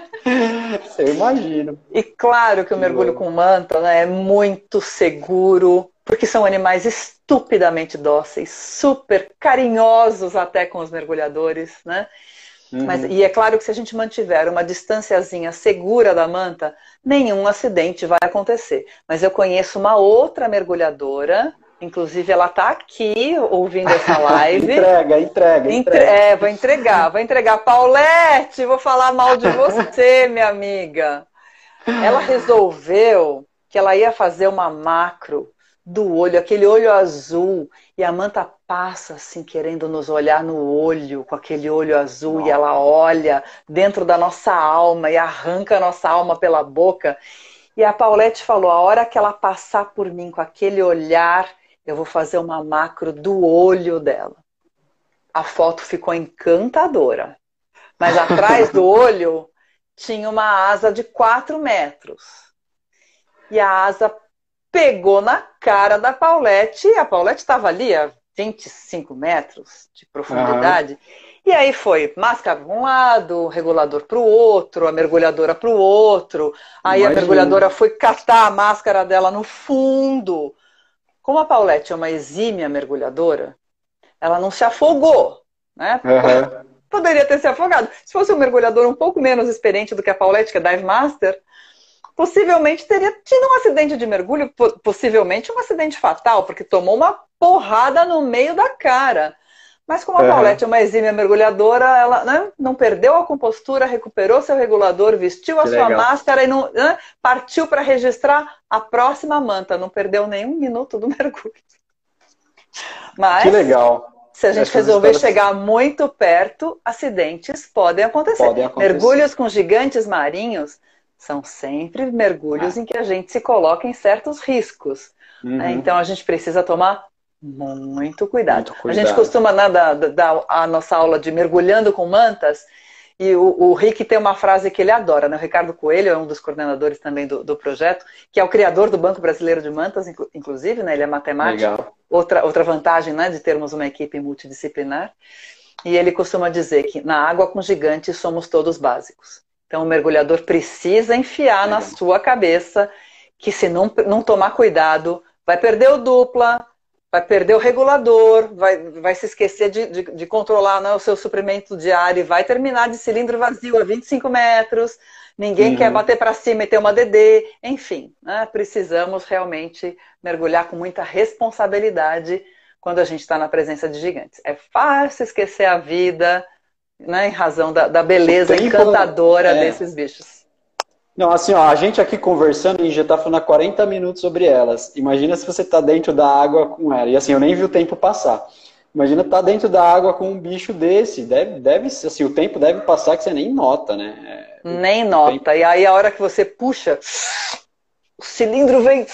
Eu imagino. E claro que o mergulho com manta, né, é muito seguro, porque são animais estupidamente dóceis, super carinhosos até com os mergulhadores, né? E é claro que se a gente mantiver uma distanciazinha segura da manta, nenhum acidente vai acontecer. Mas eu conheço uma outra mergulhadora, inclusive ela está aqui ouvindo essa live. Entrega. Vou entregar. Paulette, vou falar mal de você, minha amiga. Ela resolveu que ela ia fazer uma macro do olho, aquele olho azul, e a manta passa assim, querendo nos olhar no olho, com aquele olho azul, e ela olha dentro da nossa alma e arranca a nossa alma pela boca. E a Paulette falou, a hora que ela passar por mim com aquele olhar, eu vou fazer uma macro do olho dela. A foto ficou encantadora, mas atrás do olho tinha uma asa de 4 metros. E a asa pegou na cara da Paulette, e a Paulette estava ali a 25 metros de profundidade, e aí foi máscara para um lado, regulador para o outro, a mergulhadora para o outro, aí a mergulhadora foi catar a máscara dela no fundo. Como a Paulette é uma exímia mergulhadora, ela não se afogou, né? Poderia ter se afogado. Se fosse um mergulhador um pouco menos experiente do que a Paulette, que é Dive Master, possivelmente teria tido um acidente de mergulho, possivelmente um acidente fatal, porque tomou uma porrada no meio da cara. Mas como a Paulette é uma exímia mergulhadora, ela, né, não perdeu a compostura, recuperou seu regulador, vestiu a Que sua legal. máscara e não, né, partiu para registrar a próxima manta. Não perdeu nenhum minuto do mergulho. Que Mas, legal. se a gente Essas resolver histórias chegar muito perto, acidentes podem acontecer. podem acontecer. Mergulhos com gigantes marinhos são sempre mergulhos Ah, em que a gente se coloca em certos riscos, né? Então uhum. a gente precisa tomar muito cuidado. Muito A gente cuidado. costuma dar a nossa aula de mergulhando com mantas, e o Rick tem uma frase que ele adora, né? O Ricardo Coelho é um dos coordenadores também do projeto, que é o criador do Banco Brasileiro de Mantas, inclusive, né? Ele é matemático. Legal. Outra vantagem, né, de termos uma equipe multidisciplinar. E ele costuma dizer que na água com gigantes somos todos básicos. Então o mergulhador precisa enfiar na Legal. sua cabeça que se não tomar cuidado, vai perder o dupla, vai perder o regulador, vai se esquecer de controlar, né, o seu suprimento de ar e vai terminar de cilindro vazio a 25 metros. Ninguém quer Uhum. bater para cima e ter uma DD. Enfim, né, precisamos realmente mergulhar com muita responsabilidade quando a gente está na presença de gigantes. É fácil esquecer a vida, né, em razão da O beleza tempo encantadora é. desses bichos. Não, assim, ó, a gente aqui conversando, a gente já tá falando há 40 minutos sobre elas. Imagina se você tá dentro da água com ela. E assim, eu nem vi o tempo passar. Imagina estar dentro da água com um bicho desse. Assim, o tempo deve passar que você nem nota, né? Nem O tempo. nota. E aí a hora que você puxa, o cilindro vem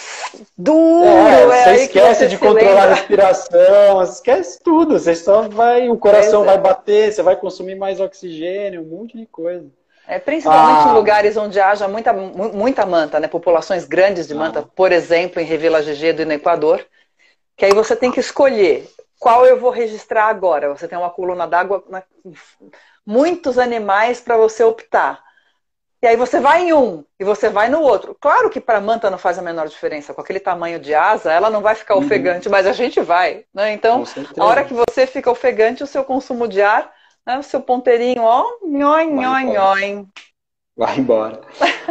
duro. É Você aí que esquece você de se controlar a lembra. respiração, esquece tudo. Você só vai, o Pois coração vai é. bater, você vai consumir mais oxigênio, um monte de coisa. É, principalmente em Ah, lugares onde haja muita manta, né? Populações grandes de manta, ah, por exemplo, em Revilla Gigedo e no Equador, que aí você tem que escolher qual eu vou registrar agora. Você tem uma coluna d'água, né, muitos animais para você optar. E aí você vai em um e você vai no outro. Claro que para a manta não faz a menor diferença. Com aquele tamanho de asa, ela não vai ficar uhum, ofegante, mas a gente vai, né? Então, com a hora certeza. que você fica ofegante, o seu consumo de ar, né, o seu ponteirinho, ó, nhoi, Vai nhoi, embora. nhoi. Vai embora.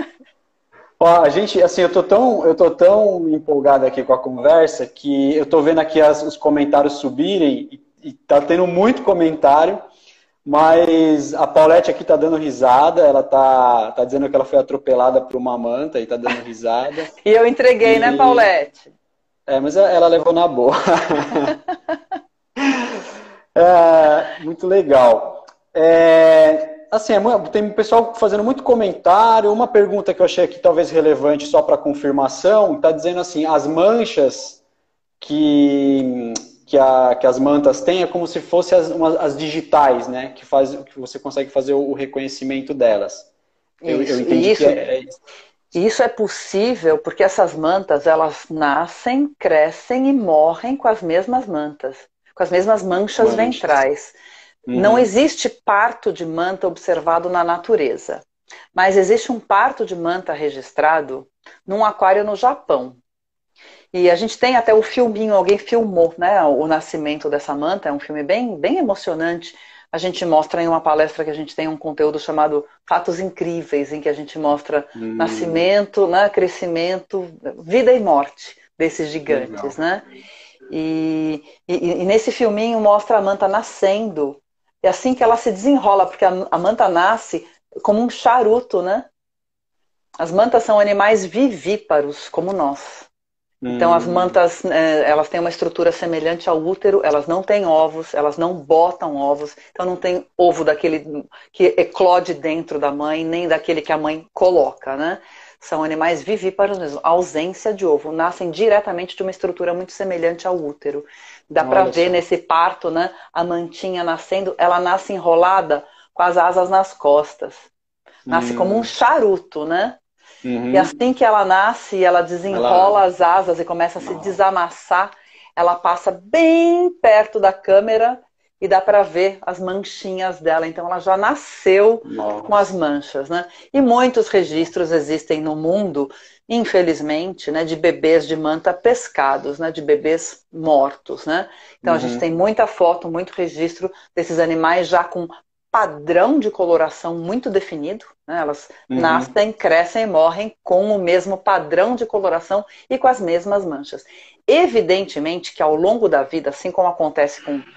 Ó, a gente, assim, eu tô tão empolgado aqui com a conversa que eu tô vendo aqui os comentários subirem e tá tendo muito comentário, mas a Paulette aqui tá dando risada, ela tá dizendo que ela foi atropelada por uma manta e tá dando risada. E eu entreguei, né, E, Paulette? mas ela levou na boa. Muito legal. Assim, tem um pessoal fazendo muito comentário. Uma pergunta que eu achei aqui talvez relevante só para confirmação, está dizendo assim, as manchas que as mantas têm é como se fossem as digitais, né? Que você consegue fazer o reconhecimento delas. Eu Isso, entendi que é isso. isso é possível porque essas mantas, elas nascem, crescem e morrem com as mesmas mantas, com as mesmas manchas Manchas. ventrais. Não Uhum. existe parto de manta observado na natureza, mas existe um parto de manta registrado num aquário no Japão. E a gente tem até o filminho, alguém filmou, né, o nascimento dessa manta, é um filme bem emocionante. A gente mostra em uma palestra que a gente tem um conteúdo chamado Fatos Incríveis, em que a gente mostra Hum, nascimento, né, crescimento, vida e morte desses gigantes, legal. né? E nesse filminho mostra a manta nascendo. É assim que ela se desenrola, porque a manta nasce como um charuto, né? As mantas são animais vivíparos, como nós. Então as Hum, mantas, elas têm uma estrutura semelhante ao útero, elas não têm ovos, elas não botam ovos, então não tem ovo daquele que eclode dentro da mãe, nem daquele que a mãe coloca, né? São animais vivíparos mesmo, ausência de ovo, nascem diretamente de uma estrutura muito semelhante ao útero. Dá para olha ver só. nesse parto, né? A mantinha nascendo, ela nasce enrolada com as asas nas costas. Nasce como um Hum, charuto, né? E uhum. assim que ela nasce, ela desenrola Ela. as asas e começa a se Não. desamassar. Ela passa bem perto da câmera e dá para ver as manchinhas dela. Então ela já nasceu com as Nossa. manchas, né? E muitos registros existem no mundo, infelizmente, né, de bebês de manta pescados, né, de bebês mortos, né? Então a gente tem Uhum. muita foto, muito registro desses animais já com padrão de coloração muito definido, né? Elas Uhum. nascem, crescem e morrem com o mesmo padrão de coloração e com as mesmas manchas. Evidentemente que ao longo da vida, assim como acontece com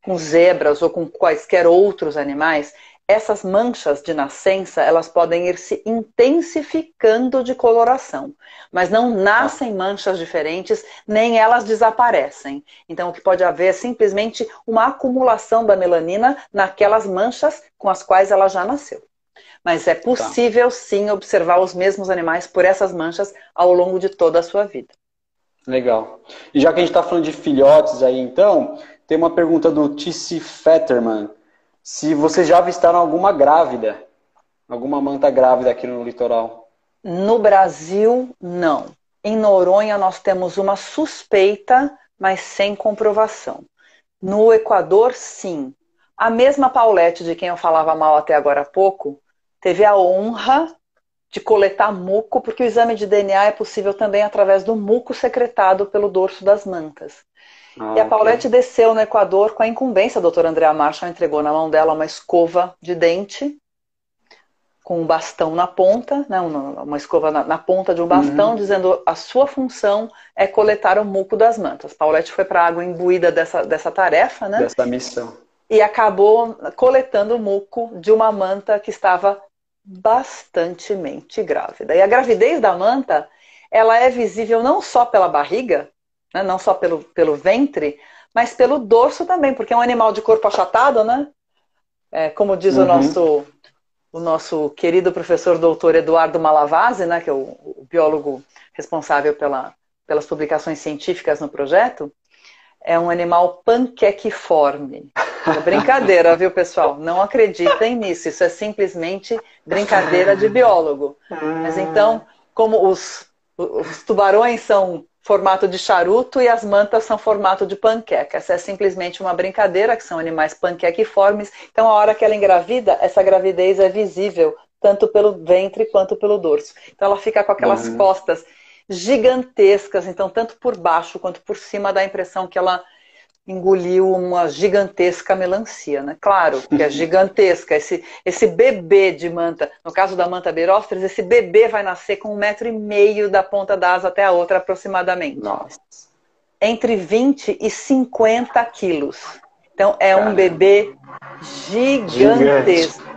com zebras ou com quaisquer outros animais, essas manchas de nascença, elas podem ir se intensificando de coloração, mas não nascem manchas diferentes, nem elas desaparecem. Então, o que pode haver é simplesmente uma acumulação da melanina naquelas manchas com as quais ela já nasceu. Mas é possível, sim, observar os mesmos animais por essas manchas ao longo de toda a sua vida. Legal. E já que a gente está falando de filhotes aí, então, tem uma pergunta do T.C. Fetterman. Se vocês já avistaram alguma grávida, alguma manta grávida aqui no litoral? No Brasil, não. Em Noronha, nós temos uma suspeita, mas sem comprovação. No Equador, sim. A mesma Paulette, de quem eu falava mal até agora há pouco, teve a honra de coletar muco, porque o exame de DNA é possível também através do muco secretado pelo dorso das mantas. E a Paulette desceu no Equador com a incumbência, a doutora Andrea Marshall entregou na mão dela uma escova de dente, com um bastão na ponta, né, uma escova na ponta de um bastão, dizendo a sua função é coletar o muco das mantas. Paulette foi para a água imbuída dessa tarefa, né? Dessa missão. E acabou coletando o muco de uma manta que estava bastantemente grávida. E a gravidez da manta, ela é visível não só pela barriga, né, não só pelo ventre, mas pelo dorso também, porque é um animal de corpo achatado, né? Como diz o nosso querido professor doutor Eduardo Malavasi, né, que é o biólogo responsável pelas publicações científicas no projeto, é um animal panquequiforme. É brincadeira, viu, pessoal? Não acreditem nisso. Isso é simplesmente brincadeira de biólogo. Mas então, como os tubarões são formato de charuto e as mantas são formato de panqueca. Essa é simplesmente uma brincadeira, que são animais panquequiformes. Então, a hora que ela engravida, essa gravidez é visível tanto pelo ventre quanto pelo dorso. Então, ela fica com aquelas costas gigantescas, então tanto por baixo quanto por cima dá a impressão que ela engoliu uma gigantesca melancia, né? Claro que é gigantesca, esse bebê de manta, no caso da manta berósteres, esse bebê vai nascer com 1,5 metro da ponta da asa até a outra aproximadamente. Nossa. Entre 20 e 50 quilos. Então é um bebê gigantesco.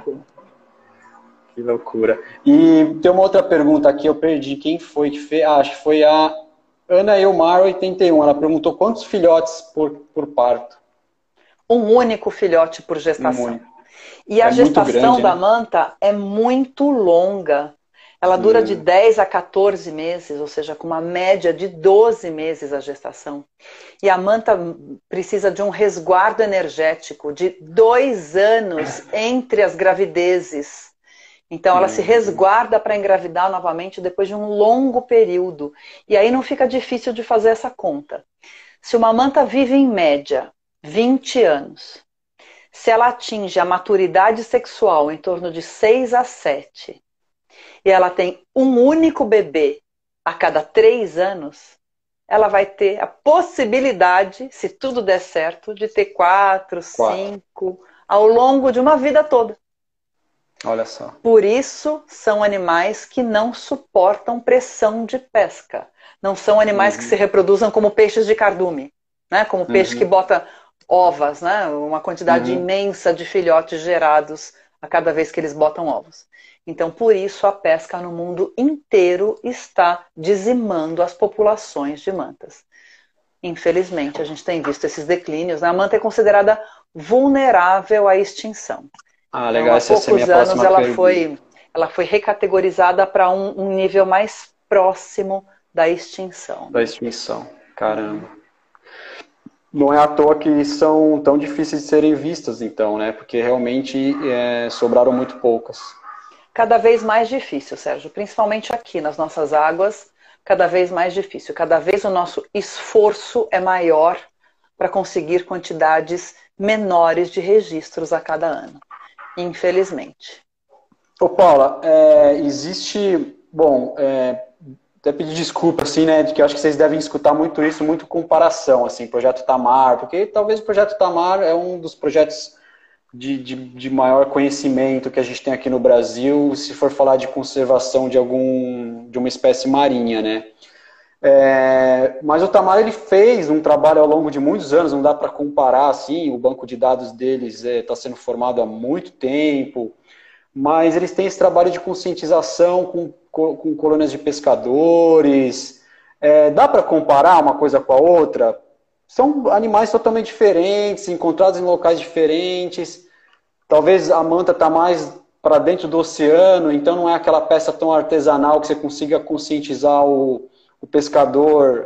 Que loucura. E tem uma outra pergunta aqui, eu perdi. Quem foi que fez? Acho que foi a Ana Elmar 81. Ela perguntou quantos filhotes por parto? Um único filhote por gestação. único. E a gestação grande, da né? manta é muito longa. Ela dura de 10 a 14 meses, ou seja, com uma média de 12 meses a gestação. E a manta precisa de um resguardo energético de 2 anos entre as gravidezes. Então ela se resguarda para engravidar novamente depois de um longo período. E aí não fica difícil de fazer essa conta. Se uma manta vive em média 20 anos, se ela atinge a maturidade sexual em torno de 6 a 7, e ela tem um único bebê a cada 3 anos, ela vai ter a possibilidade, se tudo der certo, de ter 4, 5 ao longo de uma vida toda. Olha só. Por isso, são animais que não suportam pressão de pesca. Não são animais que se reproduzam como peixes de cardume, né? Como peixe que bota ovas, né? Uma quantidade imensa de filhotes gerados a cada vez que eles botam ovos. Então, por isso, a pesca no mundo inteiro está dizimando as populações de mantas. Infelizmente, a gente tem visto esses declínios, né? A manta é considerada vulnerável à extinção. Ah, legal, então, há poucos anos ela foi recategorizada para um nível mais próximo da extinção. Da extinção, caramba. Não é à toa que são tão difíceis de serem vistas, então, né? Porque realmente sobraram muito poucas. Cada vez mais difícil, Sérgio. Principalmente aqui nas nossas águas, cada vez mais difícil. Cada vez o nosso esforço é maior para conseguir quantidades menores de registros a cada ano. Infelizmente. Ô Paula, existe, até pedir desculpa, assim, né, de que eu acho que vocês devem escutar muito isso, muito comparação, assim, Projeto Tamar, porque talvez o Projeto Tamar é um dos projetos de maior conhecimento que a gente tem aqui no Brasil, se for falar de conservação de uma espécie marinha, né. Mas o Tamar ele fez um trabalho ao longo de muitos anos, não dá para comparar assim, o banco de dados deles está sendo formado há muito tempo, mas eles têm esse trabalho de conscientização com colônias de pescadores. Dá para comparar uma coisa com a outra? São animais totalmente diferentes, encontrados em locais diferentes. Talvez a manta está mais para dentro do oceano, então não é aquela peça tão artesanal que você consiga conscientizar o pescador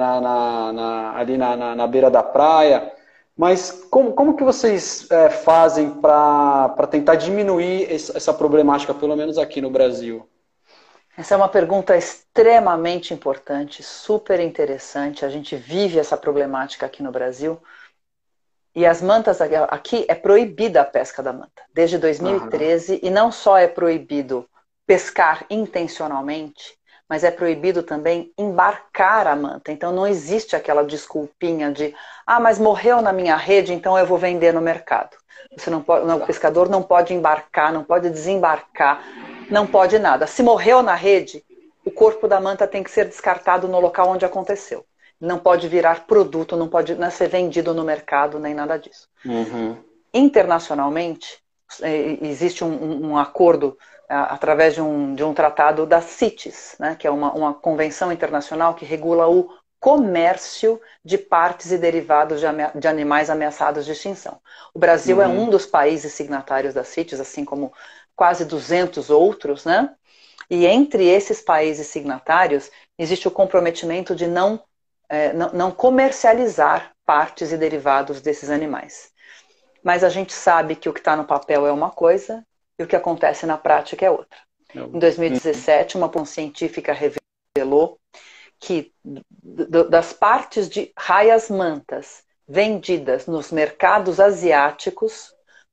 ali na beira da praia. Mas como que vocês fazem para tentar diminuir essa problemática, pelo menos aqui no Brasil? Essa é uma pergunta extremamente importante, super interessante. A gente vive essa problemática aqui no Brasil. E as mantas, aqui é proibida a pesca da manta, desde 2013, e não só é proibido pescar intencionalmente, mas é proibido também embarcar a manta. Então não existe aquela desculpinha de, mas morreu na minha rede, então eu vou vender no mercado. Você não pode, o pescador não pode embarcar, não pode desembarcar, não pode nada. Se morreu na rede, o corpo da manta tem que ser descartado no local onde aconteceu. Não pode virar produto, não pode ser vendido no mercado, nem nada disso. Uhum. Internacionalmente, existe um acordo através de um tratado da CITES, né, que é uma convenção internacional que regula o comércio de partes e derivados de animais ameaçados de extinção. O Brasil é um dos países signatários da CITES, assim como quase 200 outros, né? E entre esses países signatários existe o comprometimento de não comercializar partes e derivados desses animais. Mas a gente sabe que o que está no papel é uma coisa e o que acontece na prática é outra. Em 2017, uma pesquisa científica revelou que das partes de raias-mantas vendidas nos mercados asiáticos,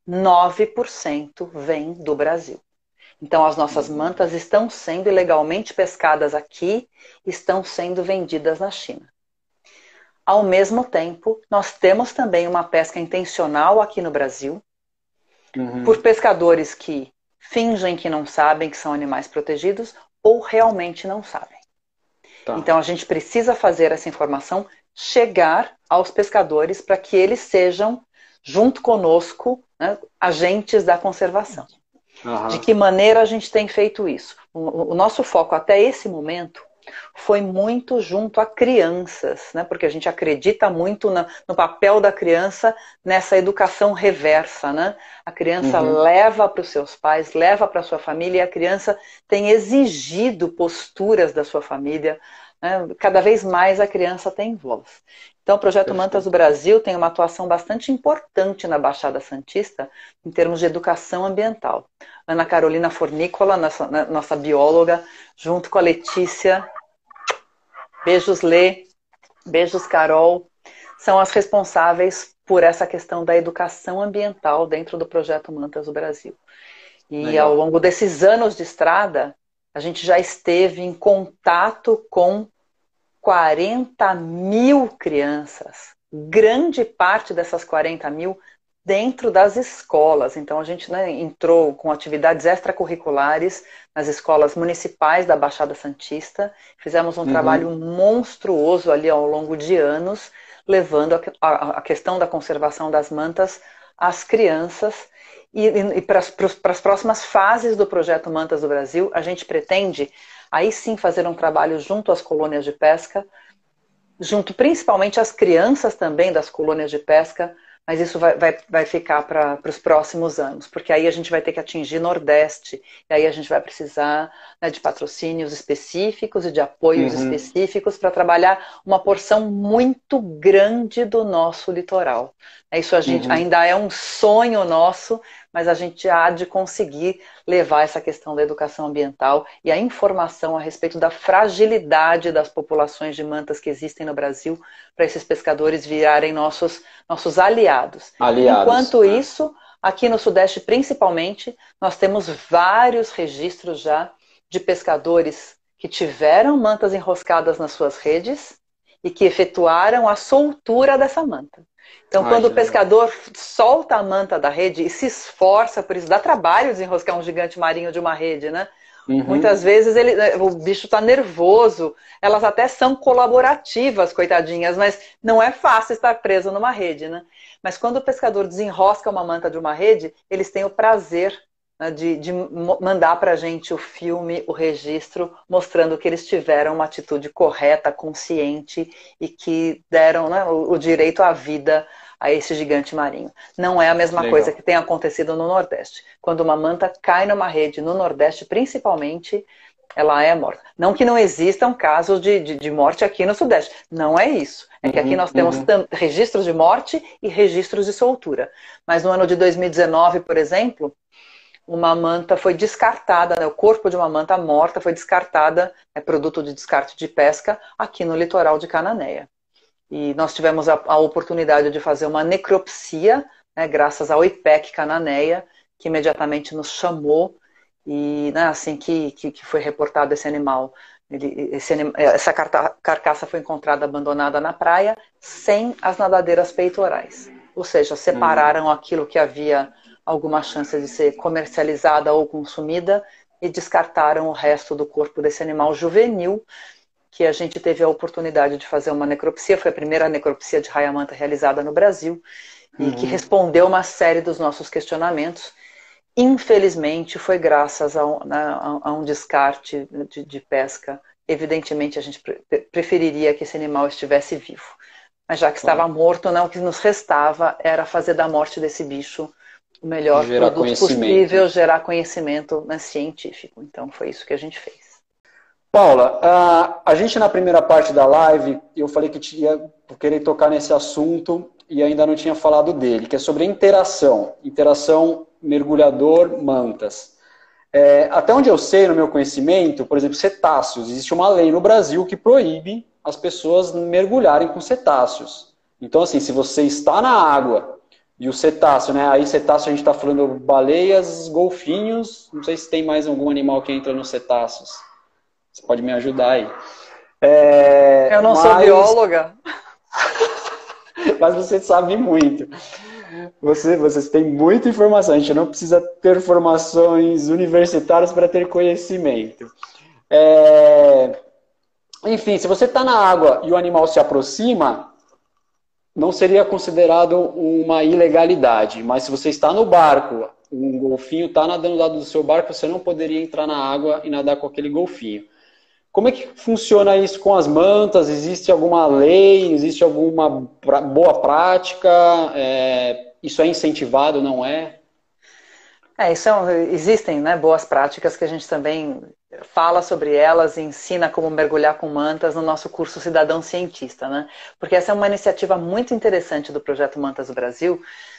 9% vem do Brasil. Então as nossas mantas estão sendo ilegalmente pescadas aqui, estão sendo vendidas na China. Ao mesmo tempo, nós temos também uma pesca intencional aqui no Brasil, por pescadores que fingem que não sabem que são animais protegidos ou realmente não sabem. Tá. Então a gente precisa fazer essa informação chegar aos pescadores para que eles sejam, junto conosco, né, agentes da conservação. De que maneira a gente tem feito isso? O nosso foco até esse momento foi muito junto a crianças, né? Porque a gente acredita muito no papel da criança nessa educação reversa, né? A criança leva para os seus pais, leva para a sua família, e a criança tem exigido posturas da sua família, né? Cada vez mais a criança tem voz. Então o Projeto Mantas do Brasil tem uma atuação bastante importante na Baixada Santista em termos de educação ambiental. Ana Carolina Fornícola, nossa bióloga, junto com a Letícia, beijos Lê, beijos Carol, são as responsáveis por essa questão da educação ambiental dentro do Projeto Mantas do Brasil. E legal. Ao longo desses anos de estrada, a gente já esteve em contato com 40 mil crianças, grande parte dessas 40 mil dentro das escolas. Então a gente, né, entrou com atividades extracurriculares nas escolas municipais da Baixada Santista, fizemos um trabalho monstruoso ali ao longo de anos, levando a questão da conservação das mantas às crianças. E para as próximas fases do Projeto Mantas do Brasil, a gente pretende aí sim fazer um trabalho junto às colônias de pesca, junto principalmente às crianças também das colônias de pesca, mas isso vai ficar para os próximos anos, porque aí a gente vai ter que atingir Nordeste, e aí a gente vai precisar, né, de patrocínios específicos e de apoios específicos para trabalhar uma porção muito grande do nosso litoral. Isso a gente ainda é um sonho nosso, mas a gente há de conseguir levar essa questão da educação ambiental e a informação a respeito da fragilidade das populações de mantas que existem no Brasil para esses pescadores virarem nossos aliados. Enquanto isso, aqui no Sudeste principalmente, nós temos vários registros já de pescadores que tiveram mantas enroscadas nas suas redes e que efetuaram a soltura dessa manta. Então, quando o pescador solta a manta da rede e se esforça por isso, dá trabalho desenroscar um gigante marinho de uma rede, né? Uhum. Muitas vezes o bicho está nervoso, elas até são colaborativas, coitadinhas, mas não é fácil estar preso numa rede, né? Mas quando o pescador desenrosca uma manta de uma rede, eles têm o prazer, né, de mandar para a gente o filme, o registro, mostrando que eles tiveram uma atitude correta, consciente e que deram, né, o direito à vida a esse gigante marinho. Não é a mesma coisa Legal. que tem acontecido no Nordeste. Quando uma manta cai numa rede, no Nordeste principalmente, ela é morta. Não que não existam casos de morte aqui no Sudeste. Não é isso. É que aqui Uhum, nós temos uhum. registros de morte e registros de soltura. Mas no ano de 2019, por exemplo, uma manta foi descartada, né? O corpo de uma manta morta foi descartada, é produto de descarte de pesca, aqui no litoral de Cananéia. E nós tivemos a oportunidade de fazer uma necropsia, né, graças ao IPEC Cananéia, que imediatamente nos chamou. E né, assim que foi reportado esse animal, essa carcaça foi encontrada abandonada na praia, sem as nadadeiras peitorais. Ou seja, separaram aquilo que havia alguma chance de ser comercializada ou consumida e descartaram o resto do corpo desse animal juvenil, que a gente teve a oportunidade de fazer uma necropsia, foi a primeira necropsia de raia-manta realizada no Brasil, e que Uhum. respondeu uma série dos nossos questionamentos. Infelizmente, foi graças a um descarte de pesca. Evidentemente, a gente preferiria que esse animal estivesse vivo. Mas já que estava Claro. morto, né, o que nos restava era fazer da morte desse bicho o melhor Gerar produto possível, conhecimento. gerar conhecimento, né, científico. Então, foi isso que a gente fez. Paula, a gente na primeira parte da live, eu falei que ia querer tocar nesse assunto e ainda não tinha falado dele, que é sobre interação mergulhador-mantas. Até onde eu sei, no meu conhecimento, por exemplo, cetáceos, existe uma lei no Brasil que proíbe as pessoas mergulharem com cetáceos. Então, assim, se você está na água e o cetáceo, né? Aí cetáceo a gente está falando baleias, golfinhos, não sei se tem mais algum animal que entra nos cetáceos. Você pode me ajudar aí. Eu não sou Mas, bióloga. mas você sabe muito. Você tem muita informação. A gente não precisa ter formações universitárias para ter conhecimento. Enfim, se você está na água e o animal se aproxima, não seria considerado uma ilegalidade. Mas se você está no barco, um golfinho está nadando do lado do seu barco, você não poderia entrar na água e nadar com aquele golfinho. Como é que funciona isso com as mantas? Existe alguma lei? Existe alguma boa prática? Isso é incentivado, não é? Existem, né, boas práticas que a gente também fala sobre elas e ensina como mergulhar com mantas no nosso curso Cidadão Cientista, né? Porque essa é uma iniciativa muito interessante do Projeto Mantas do Brasil,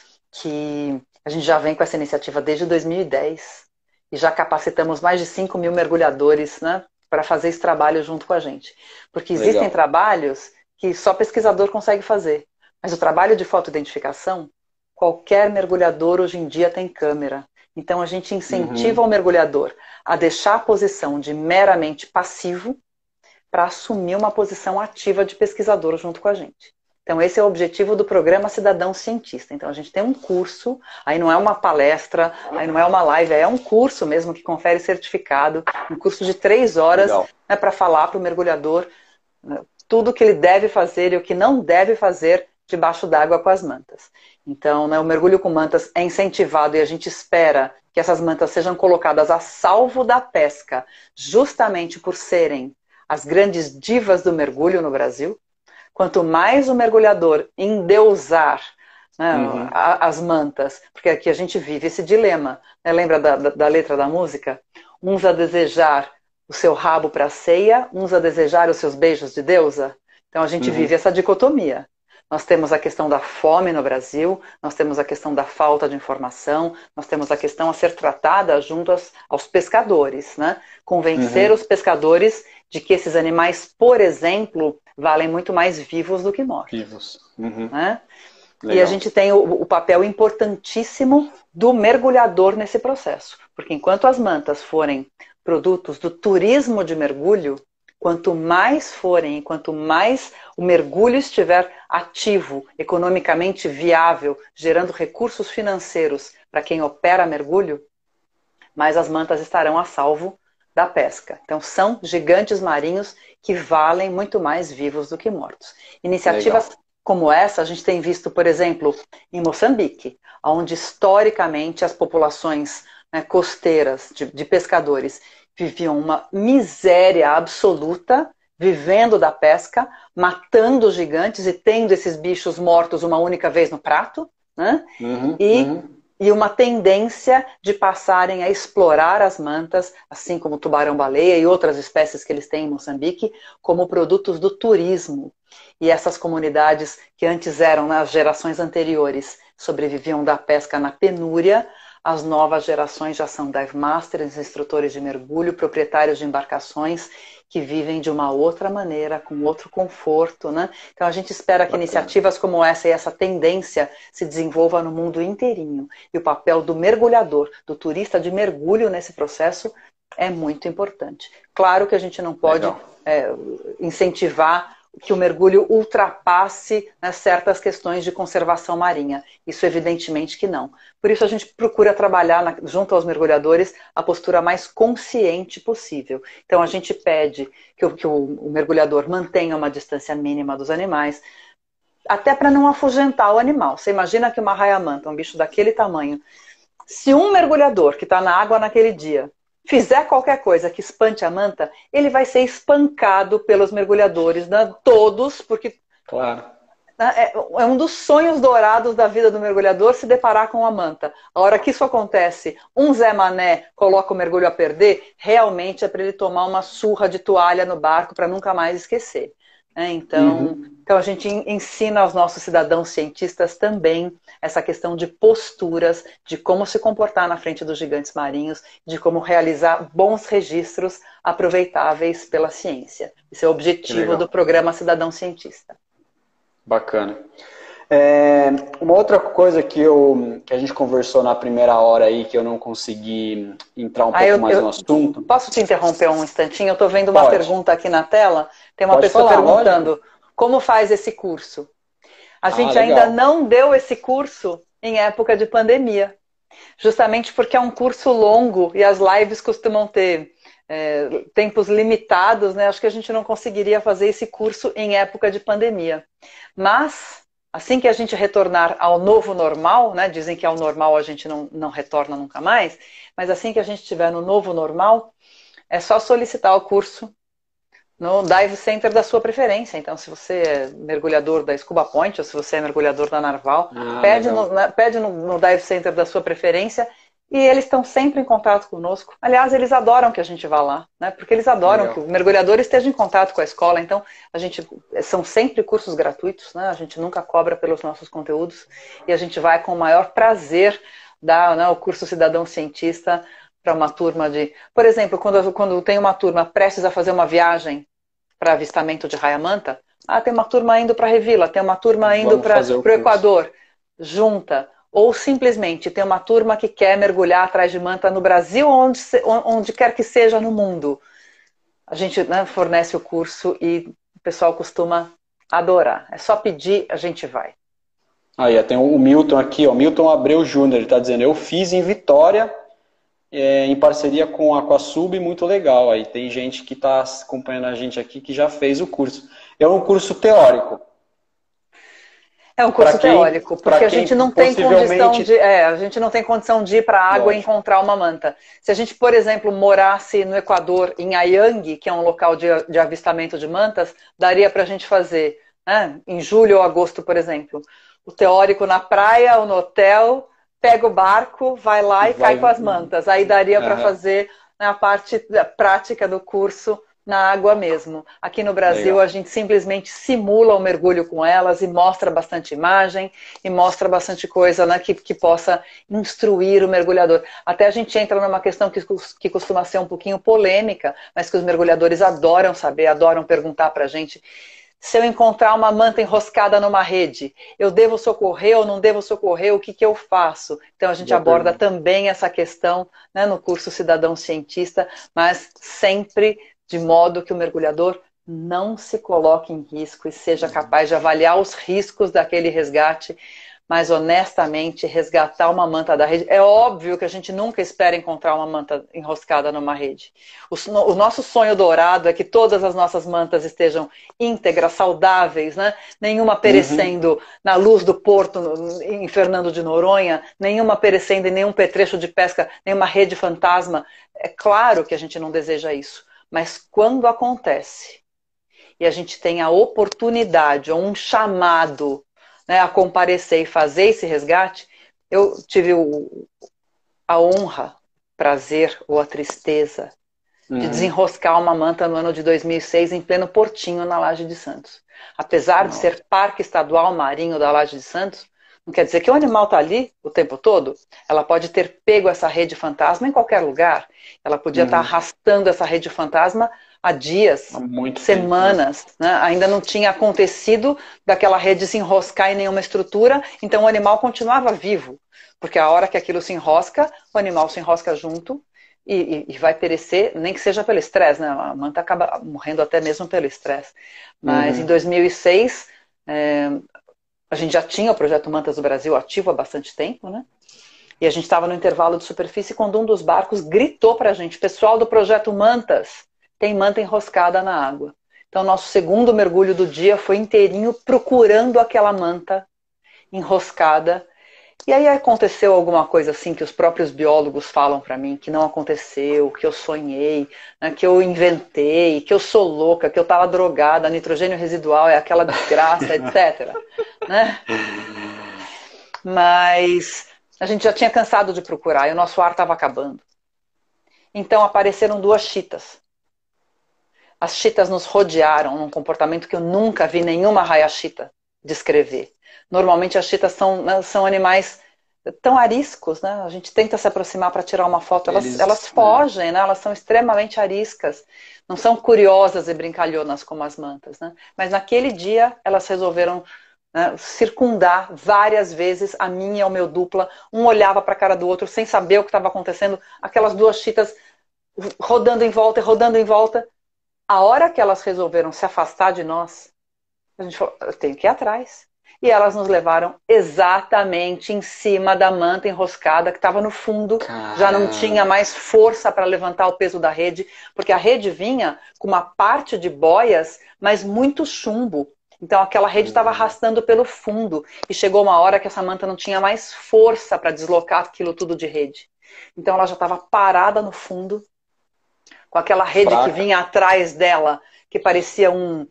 que a gente já vem com essa iniciativa desde 2010 e já capacitamos mais de 5 mil mergulhadores, né, para fazer esse trabalho junto com a gente. Porque existem Legal. trabalhos que só pesquisador consegue fazer, mas o trabalho de fotoidentificação, qualquer mergulhador hoje em dia tem câmera. Então a gente incentiva Uhum. o mergulhador a deixar a posição de meramente passivo para assumir uma posição ativa de pesquisador junto com a gente. Então esse é o objetivo do programa Cidadão Cientista. Então a gente tem um curso, aí não é uma palestra, aí não é uma live, é um curso mesmo que confere certificado, um curso de 3 horas, Legal. né, para falar para o mergulhador, né, tudo o que ele deve fazer e o que não deve fazer debaixo d'água com as mantas. Então, né, o mergulho com mantas é incentivado e a gente espera que essas mantas sejam colocadas a salvo da pesca, justamente por serem as grandes divas do mergulho no Brasil. Quanto mais o mergulhador endeusar, né, Uhum. as mantas, porque aqui a gente vive esse dilema, né? Lembra da letra da música? Uns a desejar o seu rabo para a ceia, uns a desejar os seus beijos de deusa. Então a gente vive Uhum. essa dicotomia. Nós temos a questão da fome no Brasil, nós temos a questão da falta de informação, nós temos a questão a ser tratada junto aos pescadores, né? Convencer Uhum. os pescadores de que esses animais, por exemplo, valem muito mais vivos do que mortos. Vivos. Uhum. Né? E a Legal. gente tem o papel importantíssimo do mergulhador nesse processo. Porque enquanto as mantas forem produtos do turismo de mergulho, quanto mais forem, quanto mais o mergulho estiver ativo, economicamente viável, gerando recursos financeiros para quem opera mergulho, mais as mantas estarão a salvo da pesca. Então, são gigantes marinhos que valem muito mais vivos do que mortos. Iniciativas como essa, a gente tem visto, por exemplo, em Moçambique, onde historicamente as populações, né, costeiras de pescadores viviam uma miséria absoluta, vivendo da pesca, matando gigantes e tendo esses bichos mortos uma única vez no prato, né? E uma tendência de passarem a explorar as mantas, assim como o tubarão-baleia e outras espécies que eles têm em Moçambique, como produtos do turismo. E essas comunidades que antes eram, nas gerações anteriores, sobreviviam da pesca na penúria, as novas gerações já são dive masters, instrutores de mergulho, proprietários de embarcações que vivem de uma outra maneira, com outro conforto, né? Então a gente espera que iniciativas como essa e essa tendência se desenvolva no mundo inteirinho. E o papel do mergulhador, do turista de mergulho nesse processo é muito importante. Claro que a gente não pode incentivar que o mergulho ultrapasse, né, certas questões de conservação marinha. Isso evidentemente que não. Por isso a gente procura trabalhar junto aos mergulhadores a postura mais consciente possível. Então a gente pede que o mergulhador mantenha uma distância mínima dos animais, até para não afugentar o animal. Você imagina que uma raia-manta, um bicho daquele tamanho, se um mergulhador que está na água naquele dia fizer qualquer coisa que espante a manta, ele vai ser espancado pelos mergulhadores, né? Todos, porque claro, é um dos sonhos dourados da vida do mergulhador se deparar com a manta. A hora que isso acontece, um Zé Mané coloca o mergulho a perder, realmente é para ele tomar uma surra de toalha no barco para nunca mais esquecer. Então a gente ensina aos nossos cidadãos cientistas também essa questão de posturas, de como se comportar na frente dos gigantes marinhos, de como realizar bons registros aproveitáveis pela ciência. Esse é o objetivo do programa Cidadão Cientista. Bacana. Uma outra coisa que a gente conversou na primeira hora aí, que eu não consegui entrar um pouco mais no assunto. Posso te interromper um instantinho? Eu estou vendo uma pergunta aqui na tela. Tem uma pessoa perguntando como faz esse curso. A gente ainda não deu esse curso em época de pandemia. Justamente porque é um curso longo e as lives costumam ter tempos limitados, né? Acho que a gente não conseguiria fazer esse curso em época de pandemia. Mas assim que a gente retornar ao novo normal, né? Dizem que ao normal a gente não retorna nunca mais, mas assim que a gente estiver no novo normal, é só solicitar o curso no Dive Center da sua preferência. Então, se você é mergulhador da Scuba Point ou se você é mergulhador da Narval, pede no Dive Center da sua preferência e eles estão sempre em contato conosco. Aliás, eles adoram que a gente vá lá, né? Porque eles adoram que o mergulhador esteja em contato com a escola. Então, são sempre cursos gratuitos, né? A gente nunca cobra pelos nossos conteúdos e a gente vai com o maior prazer dar, né, o curso Cidadão Cientista para uma turma Por exemplo, quando tem uma turma prestes a fazer uma viagem para avistamento de raia-manta, tem uma turma indo para Revila, tem uma turma indo para o Equador, junta. Ou simplesmente tem uma turma que quer mergulhar atrás de manta no Brasil ou onde quer que seja no mundo. A gente, né, fornece o curso e o pessoal costuma adorar. É só pedir, a gente vai. Aí, tem o Milton aqui, o Milton Abreu Júnior, ele está dizendo, eu fiz em Vitória, em parceria com a Aquasub, muito legal. Aí tem gente que está acompanhando a gente aqui que já fez o curso. É um curso teórico. É um curso teórico, porque a gente não tem condição de ir para a água e encontrar uma manta. Se a gente, por exemplo, morasse no Equador, em Ayang, que é um local de avistamento de mantas, daria para a gente fazer, né, em julho ou agosto, por exemplo, o teórico na praia ou no hotel, pega o barco, vai lá e cai com as mantas. Aí daria para fazer, né, a parte prática do curso na água mesmo. Aqui no Brasil, a gente simplesmente simula o mergulho com elas e mostra bastante imagem e mostra bastante coisa, né, que possa instruir o mergulhador. Até a gente entra numa questão que costuma ser um pouquinho polêmica, mas que os mergulhadores adoram saber, adoram perguntar pra gente. Se eu encontrar uma manta enroscada numa rede, eu devo socorrer ou não devo socorrer? O que eu faço? Então a gente aborda também essa questão, né, no curso Cidadão Cientista, mas sempre de modo que o mergulhador não se coloque em risco e seja capaz de avaliar os riscos daquele resgate mas honestamente, resgatar uma manta da rede, é óbvio que a gente nunca espera encontrar uma manta enroscada numa rede. O nosso sonho dourado é que todas as nossas mantas estejam íntegras, saudáveis, né? Nenhuma perecendo na luz do porto em Fernando de Noronha, nenhuma perecendo em nenhum petrecho de pesca, nenhuma rede fantasma. É claro que a gente não deseja isso, mas quando acontece e a gente tem a oportunidade ou um chamado, né, a comparecer e fazer esse resgate, eu tive a honra, prazer ou a tristeza de desenroscar uma manta no ano de 2006 em pleno Portinho, na Laje de Santos. Apesar de ser Parque Estadual Marinho da Laje de Santos, não quer dizer que o animal está ali o tempo todo. Ela pode ter pego essa rede fantasma em qualquer lugar. Ela podia estar arrastando essa rede fantasma há dias, semanas. Tempo, né? Ainda não tinha acontecido daquela rede se enroscar em nenhuma estrutura, então o animal continuava vivo. Porque a hora que aquilo se enrosca, o animal se enrosca junto e vai perecer, nem que seja pelo estresse, né? A manta acaba morrendo até mesmo pelo estresse. Mas em 2006, a gente já tinha o Projeto Mantas do Brasil ativo há bastante tempo, né? E a gente estava no intervalo de superfície quando um dos barcos gritou para a gente: pessoal do Projeto Mantas, tem manta enroscada na água. Então, nosso segundo mergulho do dia foi inteirinho procurando aquela manta enroscada. E aí aconteceu alguma coisa assim que os próprios biólogos falam para mim que não aconteceu, que eu sonhei, né, que eu inventei, que eu sou louca, que eu estava drogada, nitrogênio residual é aquela desgraça, etc. Né? Mas a gente já tinha cansado de procurar e o nosso ar estava acabando. Então apareceram duas chitas. As chitas nos rodearam num comportamento que eu nunca vi nenhuma raia-chita descrever. Normalmente as chitas são animais tão ariscos, né? A gente tenta se aproximar para tirar uma foto, elas fogem, né? Elas são extremamente ariscas. Não são curiosas e brincalhonas como as mantas, né? Mas naquele dia elas resolveram, né, circundar várias vezes a minha e ao meu dupla. Um olhava para a cara do outro sem saber o que estava acontecendo. Aquelas duas chitas rodando em volta e rodando em volta. A hora que elas resolveram se afastar de nós, a gente falou: eu tenho que ir atrás. E elas nos levaram exatamente em cima da manta enroscada que estava no fundo. Caramba. Já não tinha mais força para levantar o peso da rede, porque a rede vinha com uma parte de boias, mas muito chumbo. Então aquela rede estava arrastando pelo fundo. E chegou uma hora que essa manta não tinha mais força para deslocar aquilo tudo de rede. Então ela já estava parada no fundo, com aquela rede que vinha atrás dela, que parecia um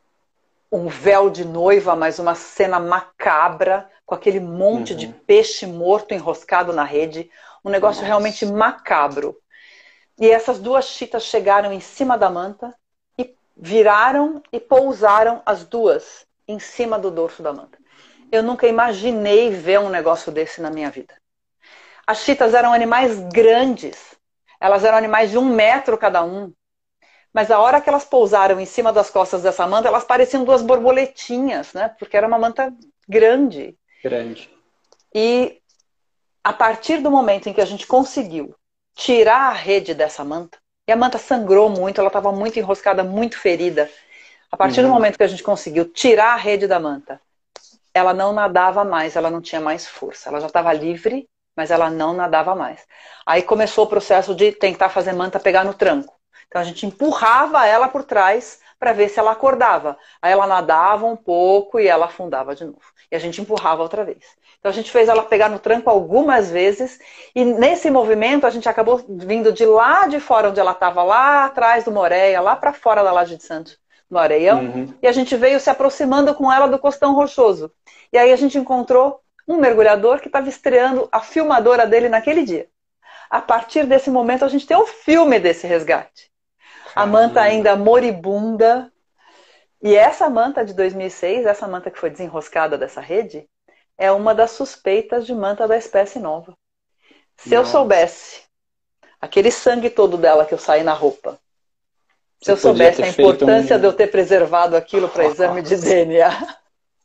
véu de noiva, mas uma cena macabra, com aquele monte de peixe morto enroscado na rede. Um negócio realmente macabro. E essas duas chitas chegaram em cima da manta e viraram e pousaram as duas em cima do dorso da manta. Eu nunca imaginei ver um negócio desse na minha vida. As chitas eram animais grandes. Elas eram animais de 1 metro cada um. Mas a hora que elas pousaram em cima das costas dessa manta, elas pareciam duas borboletinhas, né? Porque era uma manta grande. Grande. E a partir do momento em que a gente conseguiu tirar a rede dessa manta, e a manta sangrou muito, ela estava muito enroscada, muito ferida. A partir do momento que a gente conseguiu tirar a rede da manta, ela não nadava mais, ela não tinha mais força. Ela já estava livre, mas ela não nadava mais. Aí começou o processo de tentar fazer manta pegar no tranco. Então a gente empurrava ela por trás para ver se ela acordava. Aí ela nadava um pouco e ela afundava de novo. E a gente empurrava outra vez. Então a gente fez ela pegar no tranco algumas vezes. E nesse movimento a gente acabou vindo de lá de fora, onde ela estava, lá atrás do Moreia, lá para fora da Laje de Santos, no Areião. E a gente veio se aproximando com ela do Costão Rochoso. E aí a gente encontrou um mergulhador que estava estreando a filmadora dele naquele dia. A partir desse momento a gente tem um filme desse resgate. A manta ainda moribunda. E essa manta de 2006, essa manta que foi desenroscada dessa rede, é uma das suspeitas de manta da espécie nova. Se eu soubesse aquele sangue todo dela que eu saí na roupa, se eu soubesse a importância de eu ter preservado aquilo para exame de DNA.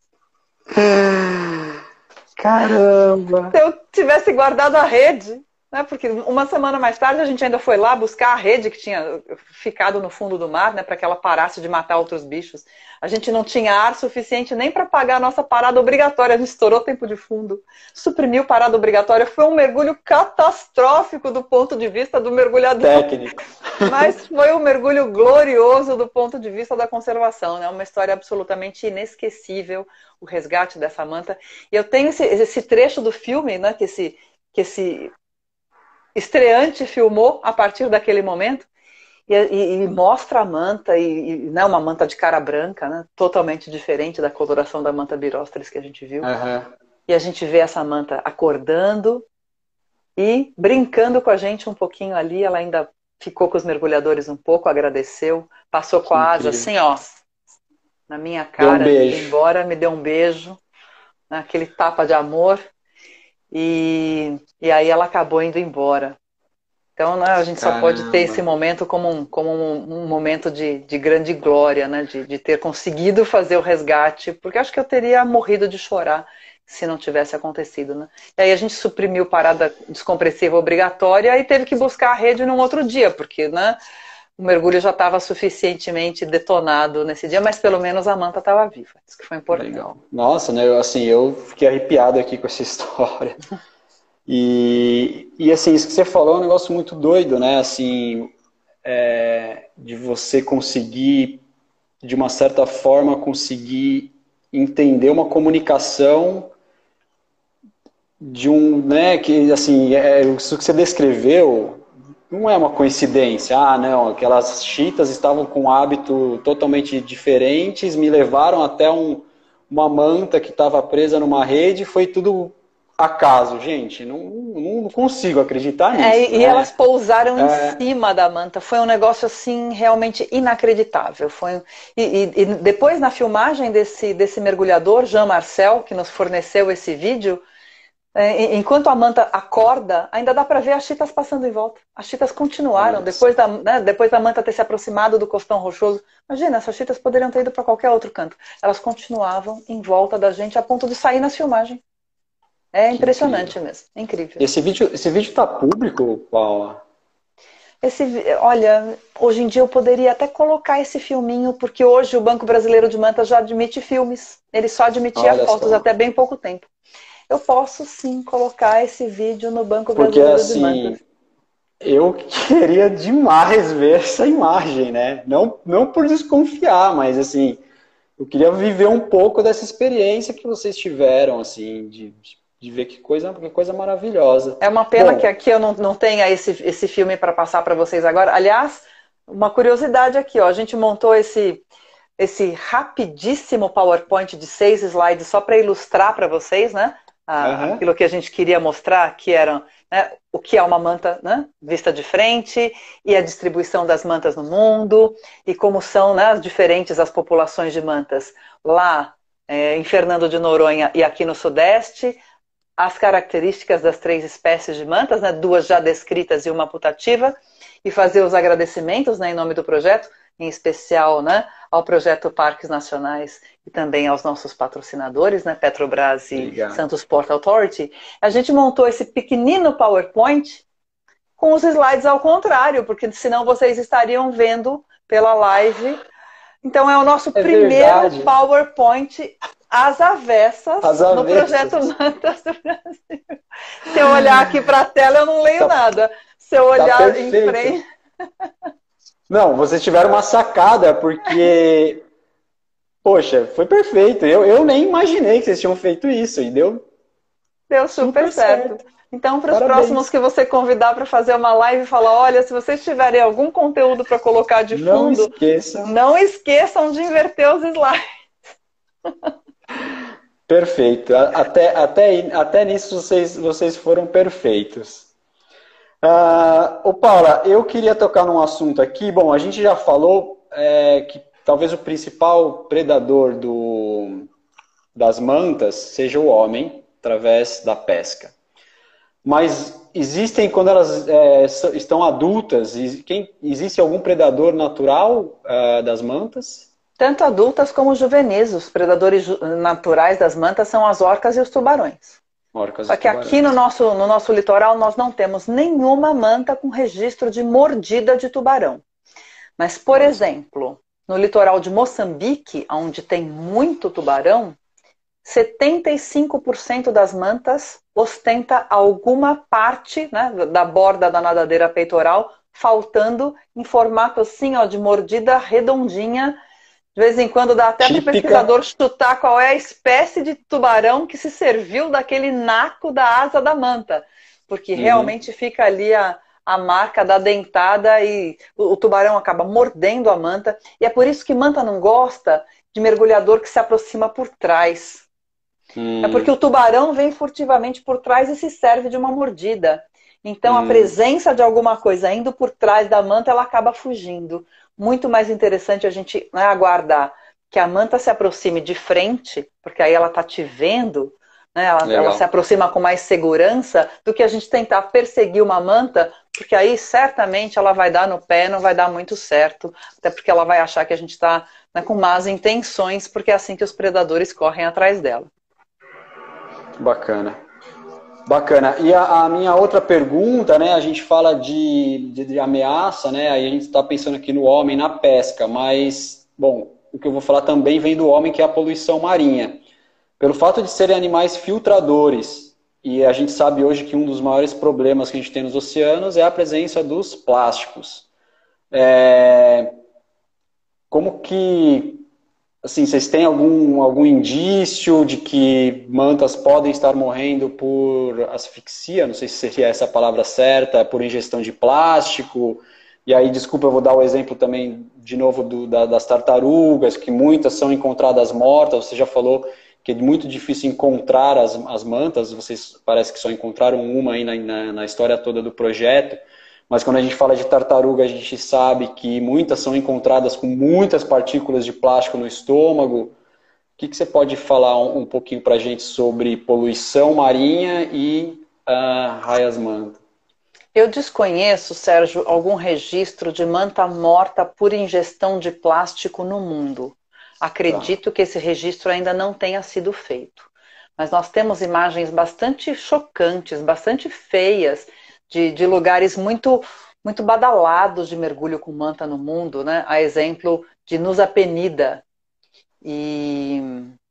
Caramba! Se eu tivesse guardado a rede, né? Porque uma semana mais tarde a gente ainda foi lá buscar a rede que tinha ficado no fundo do mar, né? Para que ela parasse de matar outros bichos. A gente não tinha ar suficiente nem para pagar a nossa parada obrigatória. A gente estourou tempo de fundo, suprimiu parada obrigatória. Foi um mergulho catastrófico do ponto de vista do mergulhador. Técnico. Mas foi um mergulho glorioso do ponto de vista da conservação, né? Uma história absolutamente inesquecível, o resgate dessa manta. E eu tenho esse trecho do filme, né? Que esse estreante filmou a partir daquele momento e mostra a manta, né, uma manta de cara branca, né, totalmente diferente da coloração da manta birostris que a gente viu. Uhum. E a gente vê essa manta acordando e brincando com a gente um pouquinho ali. Ela ainda ficou com os mergulhadores um pouco, agradeceu, passou com a asa assim, ó, na minha cara, foi embora, me deu um beijo, né, aquele tapa de amor. E aí ela acabou indo embora. Então, né, a gente só pode ter esse momento como um momento de grande glória, né? De ter conseguido fazer o resgate, porque acho que eu teria morrido de chorar se não tivesse acontecido, né? E aí a gente suprimiu parada descompressiva obrigatória e teve que buscar a rede num outro dia, porque, né, o mergulho já estava suficientemente detonado nesse dia, mas pelo menos a manta estava viva. Isso que foi importante. Legal. Nossa, né? Eu fiquei arrepiado aqui com essa história. E assim, isso que você falou é um negócio muito doido, né? Assim, de você conseguir, de uma certa forma, conseguir entender uma comunicação de né? Que, assim, isso que você descreveu não é uma coincidência. Ah, não, aquelas chitas estavam com um hábito totalmente diferentes, me levaram até uma manta que estava presa numa rede, foi tudo acaso. Gente, não consigo acreditar nisso. E né? Elas pousaram em cima da manta, foi um negócio assim realmente inacreditável. E depois na filmagem desse mergulhador, Jean Marcel, que nos forneceu esse vídeo, enquanto a manta acorda, ainda dá para ver as chitas passando em volta. As chitas continuaram, depois da manta ter se aproximado do costão rochoso. Imagina, essas chitas poderiam ter ido para qualquer outro canto. Elas continuavam em volta da gente a ponto de sair nas filmagens. É impressionante mesmo, é incrível. Esse vídeo está público, Paula? Olha, hoje em dia eu poderia até colocar esse filminho, porque hoje o Banco Brasileiro de Mantas já admite filmes. Ele só admitia fotos até bem pouco tempo. Eu posso sim colocar esse vídeo no Banco Brasileiro de Mantas. Eu queria demais ver essa imagem, né? Não por desconfiar, mas assim, eu queria viver um pouco dessa experiência que vocês tiveram, assim, de ver que coisa maravilhosa. É uma pena que aqui eu não tenha esse filme para passar para vocês agora. Aliás, uma curiosidade aqui, ó, a gente montou esse rapidíssimo PowerPoint de 6 slides só para ilustrar para vocês, né? Aquilo que a gente queria mostrar, que era, né, o que é uma manta, né, vista de frente, e a distribuição das mantas no mundo, e como são, né, diferentes as populações de mantas lá em Fernando de Noronha e aqui no Sudeste, as características das 3 espécies de mantas, né, 2 já descritas e uma putativa, e fazer os agradecimentos, né, em nome do projeto, em especial, né, ao projeto Parques Nacionais e também aos nossos patrocinadores, né, Petrobras e Santos Port Authority. A gente montou esse pequenino PowerPoint com os slides ao contrário, porque senão vocês estariam vendo pela live. Então é o nosso primeiro PowerPoint às avessas no projeto Mantas do Brasil. Se eu olhar aqui para a tela, eu não leio nada. Se eu olhar em frente... Não, vocês tiveram uma sacada, porque, poxa, foi perfeito. Eu nem imaginei que vocês tinham feito isso, e deu super certo. Então, para os próximos que você convidar para fazer uma live, falar, olha, se vocês tiverem algum conteúdo para colocar de fundo, não esqueçam de inverter os slides. Perfeito. Até nisso vocês foram perfeitos. Paula, eu queria tocar num assunto aqui. Bom, a gente já falou que talvez o principal predador das mantas seja o homem, através da pesca. Mas existem, quando elas estão adultas, existe algum predador natural das mantas? Tanto adultas como juvenis. Os predadores naturais das mantas são as orcas e os tubarões. Orcas Só e que aqui tubarões. no nosso litoral nós não temos nenhuma manta com registro de mordida de tubarão. Mas, por Olha só. exemplo, no litoral de Moçambique, onde tem muito tubarão, 75% das mantas ostenta alguma parte, né, da borda da nadadeira peitoral, faltando em formato assim, ó, de mordida redondinha. De vez em quando dá até para o Típica. pesquisador chutar qual é a espécie de tubarão que se serviu daquele naco da asa da manta, porque Uhum. realmente fica ali a marca da dentada e o tubarão acaba mordendo a manta. E é por isso que manta não gosta de mergulhador que se aproxima por trás. É porque o Hum, tubarão vem furtivamente por trás e se serve de uma mordida. Então, a hum, presença de alguma coisa indo por trás da manta, ela acaba fugindo. Muito mais interessante a gente, né, aguardar que a manta se aproxime de frente, porque aí ela está te vendo, né, ela se legal. aproxima com mais segurança, do que a gente tentar perseguir uma manta, porque aí certamente ela vai dar no pé, não vai dar muito certo, até porque ela vai achar que a gente está, né, com más intenções, porque é assim que os predadores correm atrás dela. Bacana. Bacana. E a minha outra pergunta, né? A gente fala de ameaça, né? Aí a gente está pensando aqui no homem na pesca, mas, bom, o que eu vou falar também vem do homem, que é a poluição marinha. Pelo fato de serem animais filtradores, e a gente sabe hoje que um dos maiores problemas que a gente tem nos oceanos é a presença dos plásticos. Como que, assim, vocês têm algum indício de que mantas podem estar morrendo por asfixia? Não sei se seria essa a palavra certa, por ingestão de plástico. E aí, desculpa, eu vou dar o exemplo também, de novo, das tartarugas, que muitas são encontradas mortas. Você já falou que é muito difícil encontrar as mantas, vocês parece que só encontraram uma aí na história toda do projeto. Mas quando a gente fala de tartaruga, a gente sabe que muitas são encontradas com muitas partículas de plástico no estômago. O que você pode falar um pouquinho para a gente sobre poluição marinha e raias-manta? Eu desconheço, Sérgio, algum registro de manta morta por ingestão de plástico no mundo. Tá. Acredito que esse registro ainda não tenha sido feito. Mas nós temos imagens bastante chocantes, bastante feias, de lugares muito badalados de mergulho com manta no mundo, né? A exemplo de Nusa Penida. E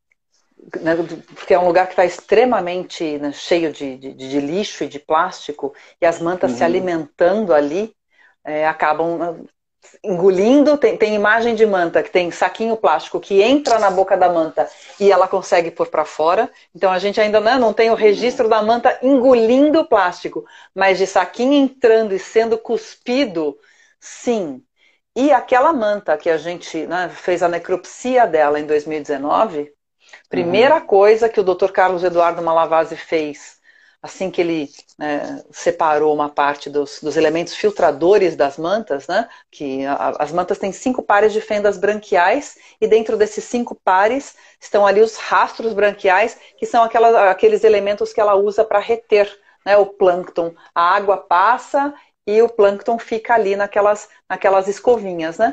né, porque é um lugar que está extremamente, né, cheio de lixo e de plástico, e as mantas se Uhum. alimentando ali, acabam, né, engolindo. Tem imagem de manta que tem saquinho plástico que entra na boca da manta e ela consegue pôr para fora. Então a gente ainda, né, não tem o registro da manta engolindo o plástico, mas de saquinho entrando e sendo cuspido, sim. E aquela manta que a gente, né, fez a necropsia dela em 2019, primeira Uhum. coisa que o Dr. Carlos Eduardo Malavasi fez, assim que ele, né, separou uma parte dos elementos filtradores das mantas, né, que as mantas têm 5 pares de fendas branquiais, e dentro desses 5 pares estão ali os rastros branquiais, que são aqueles elementos que ela usa para reter, né, o plâncton. A água passa e o plâncton fica ali naquelas escovinhas, né?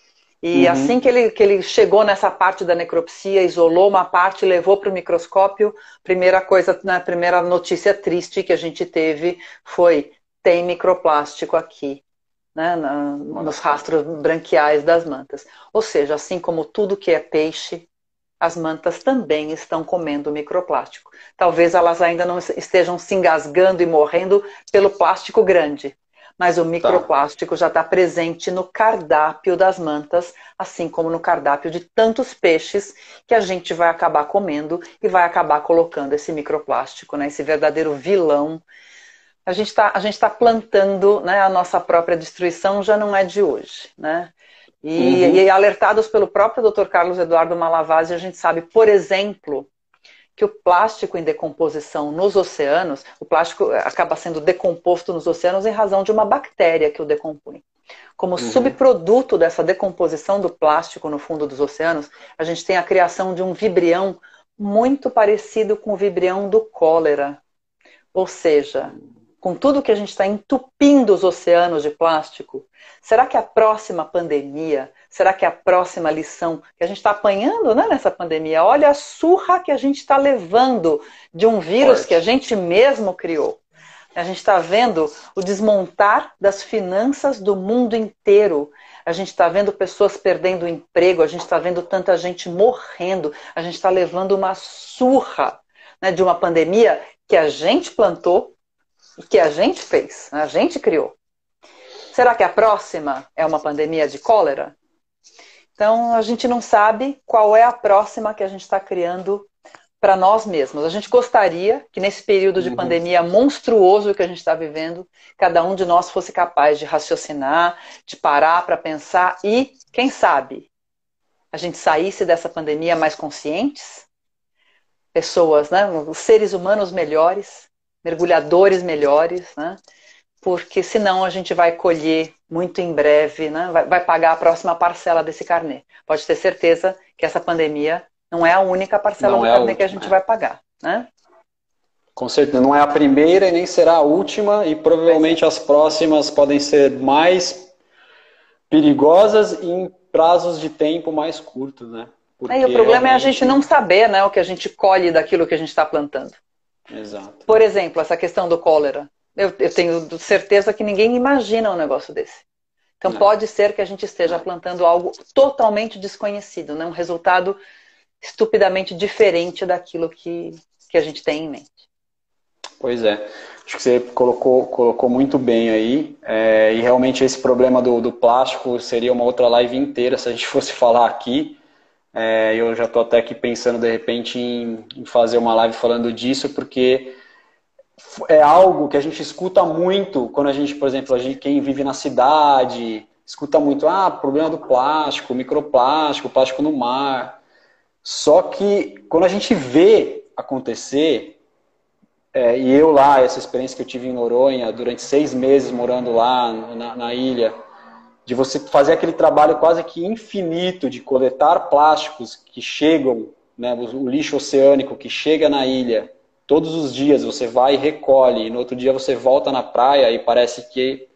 E assim Uhum. que ele chegou nessa parte da necropsia, isolou uma parte, levou para o microscópio, primeira coisa, né, primeira notícia triste que a gente teve foi: tem microplástico aqui, né, Olha nos só. rastros branquiais das mantas. Ou seja, assim como tudo que é peixe, as mantas também estão comendo microplástico. Talvez elas ainda não estejam se engasgando e morrendo pelo plástico grande, mas o Tá. microplástico já está presente no cardápio das mantas, assim como no cardápio de tantos peixes que a gente vai acabar comendo e vai acabar colocando esse microplástico, né, esse verdadeiro vilão. A gente tá plantando, né, a nossa própria destruição, já não é de hoje, né? E Uhum. alertados pelo próprio Dr. Carlos Eduardo Malavasi, a gente sabe, por exemplo, que o plástico em decomposição nos oceanos, o plástico acaba sendo decomposto nos oceanos em razão de uma bactéria que o decompõe. Como Uhum. subproduto dessa decomposição do plástico no fundo dos oceanos, a gente tem a criação de um vibrião muito parecido com o vibrião do cólera. Ou seja, com tudo que a gente está entupindo os oceanos de plástico, será que a próxima pandemia, será que a próxima lição que a gente está apanhando, né, nessa pandemia, olha a surra que a gente está levando de um vírus que a gente mesmo criou. A gente está vendo o desmontar das finanças do mundo inteiro. A gente está vendo pessoas perdendo o emprego, a gente está vendo tanta gente morrendo, a gente está levando uma surra, né, de uma pandemia que a gente plantou e que a gente fez, a gente criou. Será que a próxima é uma pandemia de cólera? Então a gente não sabe qual é a próxima que a gente está criando para nós mesmos. A gente gostaria que nesse período de pandemia monstruoso que a gente está vivendo, cada um de nós fosse capaz de raciocinar, de parar para pensar e, quem sabe, a gente saísse dessa pandemia mais conscientes, pessoas, né, os seres humanos melhores, mergulhadores melhores, né, porque senão a gente vai colher muito em breve, né, vai pagar a próxima parcela desse carnê. Pode ter certeza que essa pandemia não é a única parcela do carnê que a gente vai pagar, né? Com certeza, não é a primeira e nem será a última, e provavelmente as próximas podem ser mais perigosas e em prazos de tempo mais curtos, né? Porque e o problema é a gente não saber, né, o que a gente colhe daquilo que a gente está plantando. Exato. Por exemplo, essa questão do cólera. Eu tenho certeza que ninguém imagina um negócio desse. Então pode ser que a gente esteja plantando algo totalmente desconhecido, né? Um resultado estupidamente diferente daquilo que a gente tem em mente. Pois é. Acho que você colocou muito bem aí. E realmente esse problema do plástico seria uma outra live inteira se a gente fosse falar aqui. Eu já estou até aqui pensando de repente em fazer uma live falando disso, porque é algo que a gente escuta muito quando a gente, por exemplo, quem vive na cidade, escuta muito, problema do plástico, microplástico, plástico no mar. Só que quando a gente vê acontecer, e eu lá, essa experiência que eu tive em Noronha, durante 6 meses morando lá na ilha, de você fazer aquele trabalho quase que infinito de coletar plásticos que chegam, né, o lixo oceânico que chega na ilha, todos os dias você vai e recolhe, e no outro dia você volta na praia e parece que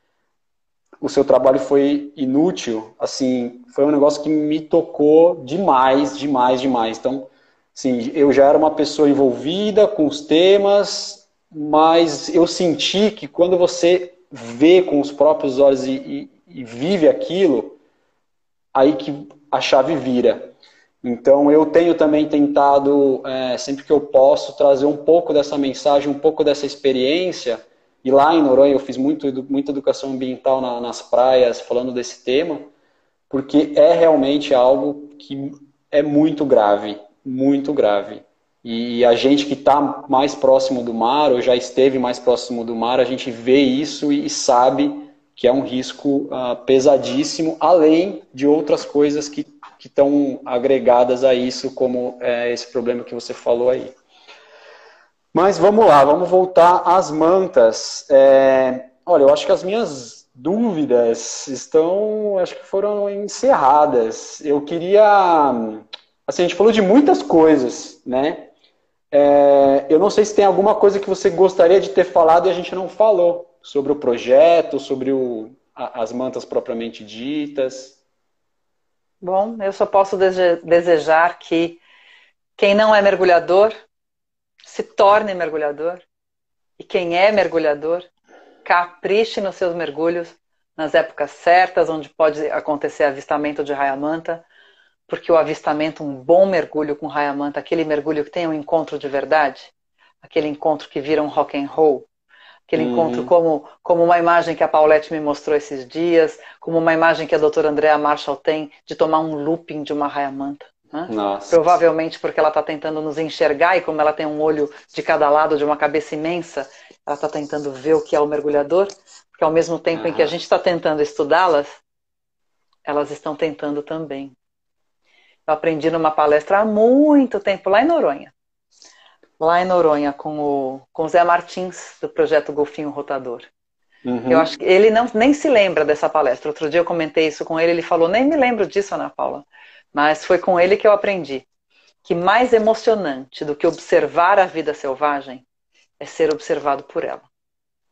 o seu trabalho foi inútil, assim, foi um negócio que me tocou demais, demais, demais. Então, assim, eu já era uma pessoa envolvida com os temas, mas eu senti que quando você vê com os próprios olhos e vive aquilo, aí que a chave vira. Então, eu tenho também tentado, sempre que eu posso, trazer um pouco dessa mensagem, um pouco dessa experiência. E lá em Noronha eu fiz muita educação ambiental nas praias, falando desse tema, porque é realmente algo que é muito grave, muito grave. E a gente que está mais próximo do mar, ou já esteve mais próximo do mar, a gente vê isso e sabe que é um risco pesadíssimo, além de outras coisas que estão agregadas a isso, como esse problema que você falou aí. Mas vamos lá, vamos voltar às mantas. Olha, eu acho que as minhas dúvidas acho que foram encerradas. Eu queria, assim, a gente falou de muitas coisas, né? Eu não sei se tem alguma coisa que você gostaria de ter falado e a gente não falou, sobre o projeto, sobre as mantas propriamente ditas. Bom, eu só posso desejar que quem não é mergulhador se torne mergulhador, e quem é mergulhador capriche nos seus mergulhos nas épocas certas, onde pode acontecer avistamento de raia-manta, porque o avistamento, um bom mergulho com raia-manta, aquele mergulho que tem um encontro de verdade, aquele encontro que vira um rock and roll, aquele encontro como uma imagem que a Paulette me mostrou esses dias, como uma imagem que a doutora Andrea Marshall tem de tomar um looping de uma raia-manta. Né? Provavelmente porque ela está tentando nos enxergar, e como ela tem um olho de cada lado de uma cabeça imensa, ela está tentando ver o que é o mergulhador, porque ao mesmo tempo em que a gente está tentando estudá-las, elas estão tentando também. Eu aprendi numa palestra há muito tempo, lá em Noronha, com o Zé Martins, do projeto Golfinho Rotador. Eu acho que ele nem se lembra dessa palestra. Outro dia eu comentei isso com ele falou, nem me lembro disso, Ana Paula. Mas foi com ele que eu aprendi que mais emocionante do que observar a vida selvagem é ser observado por ela.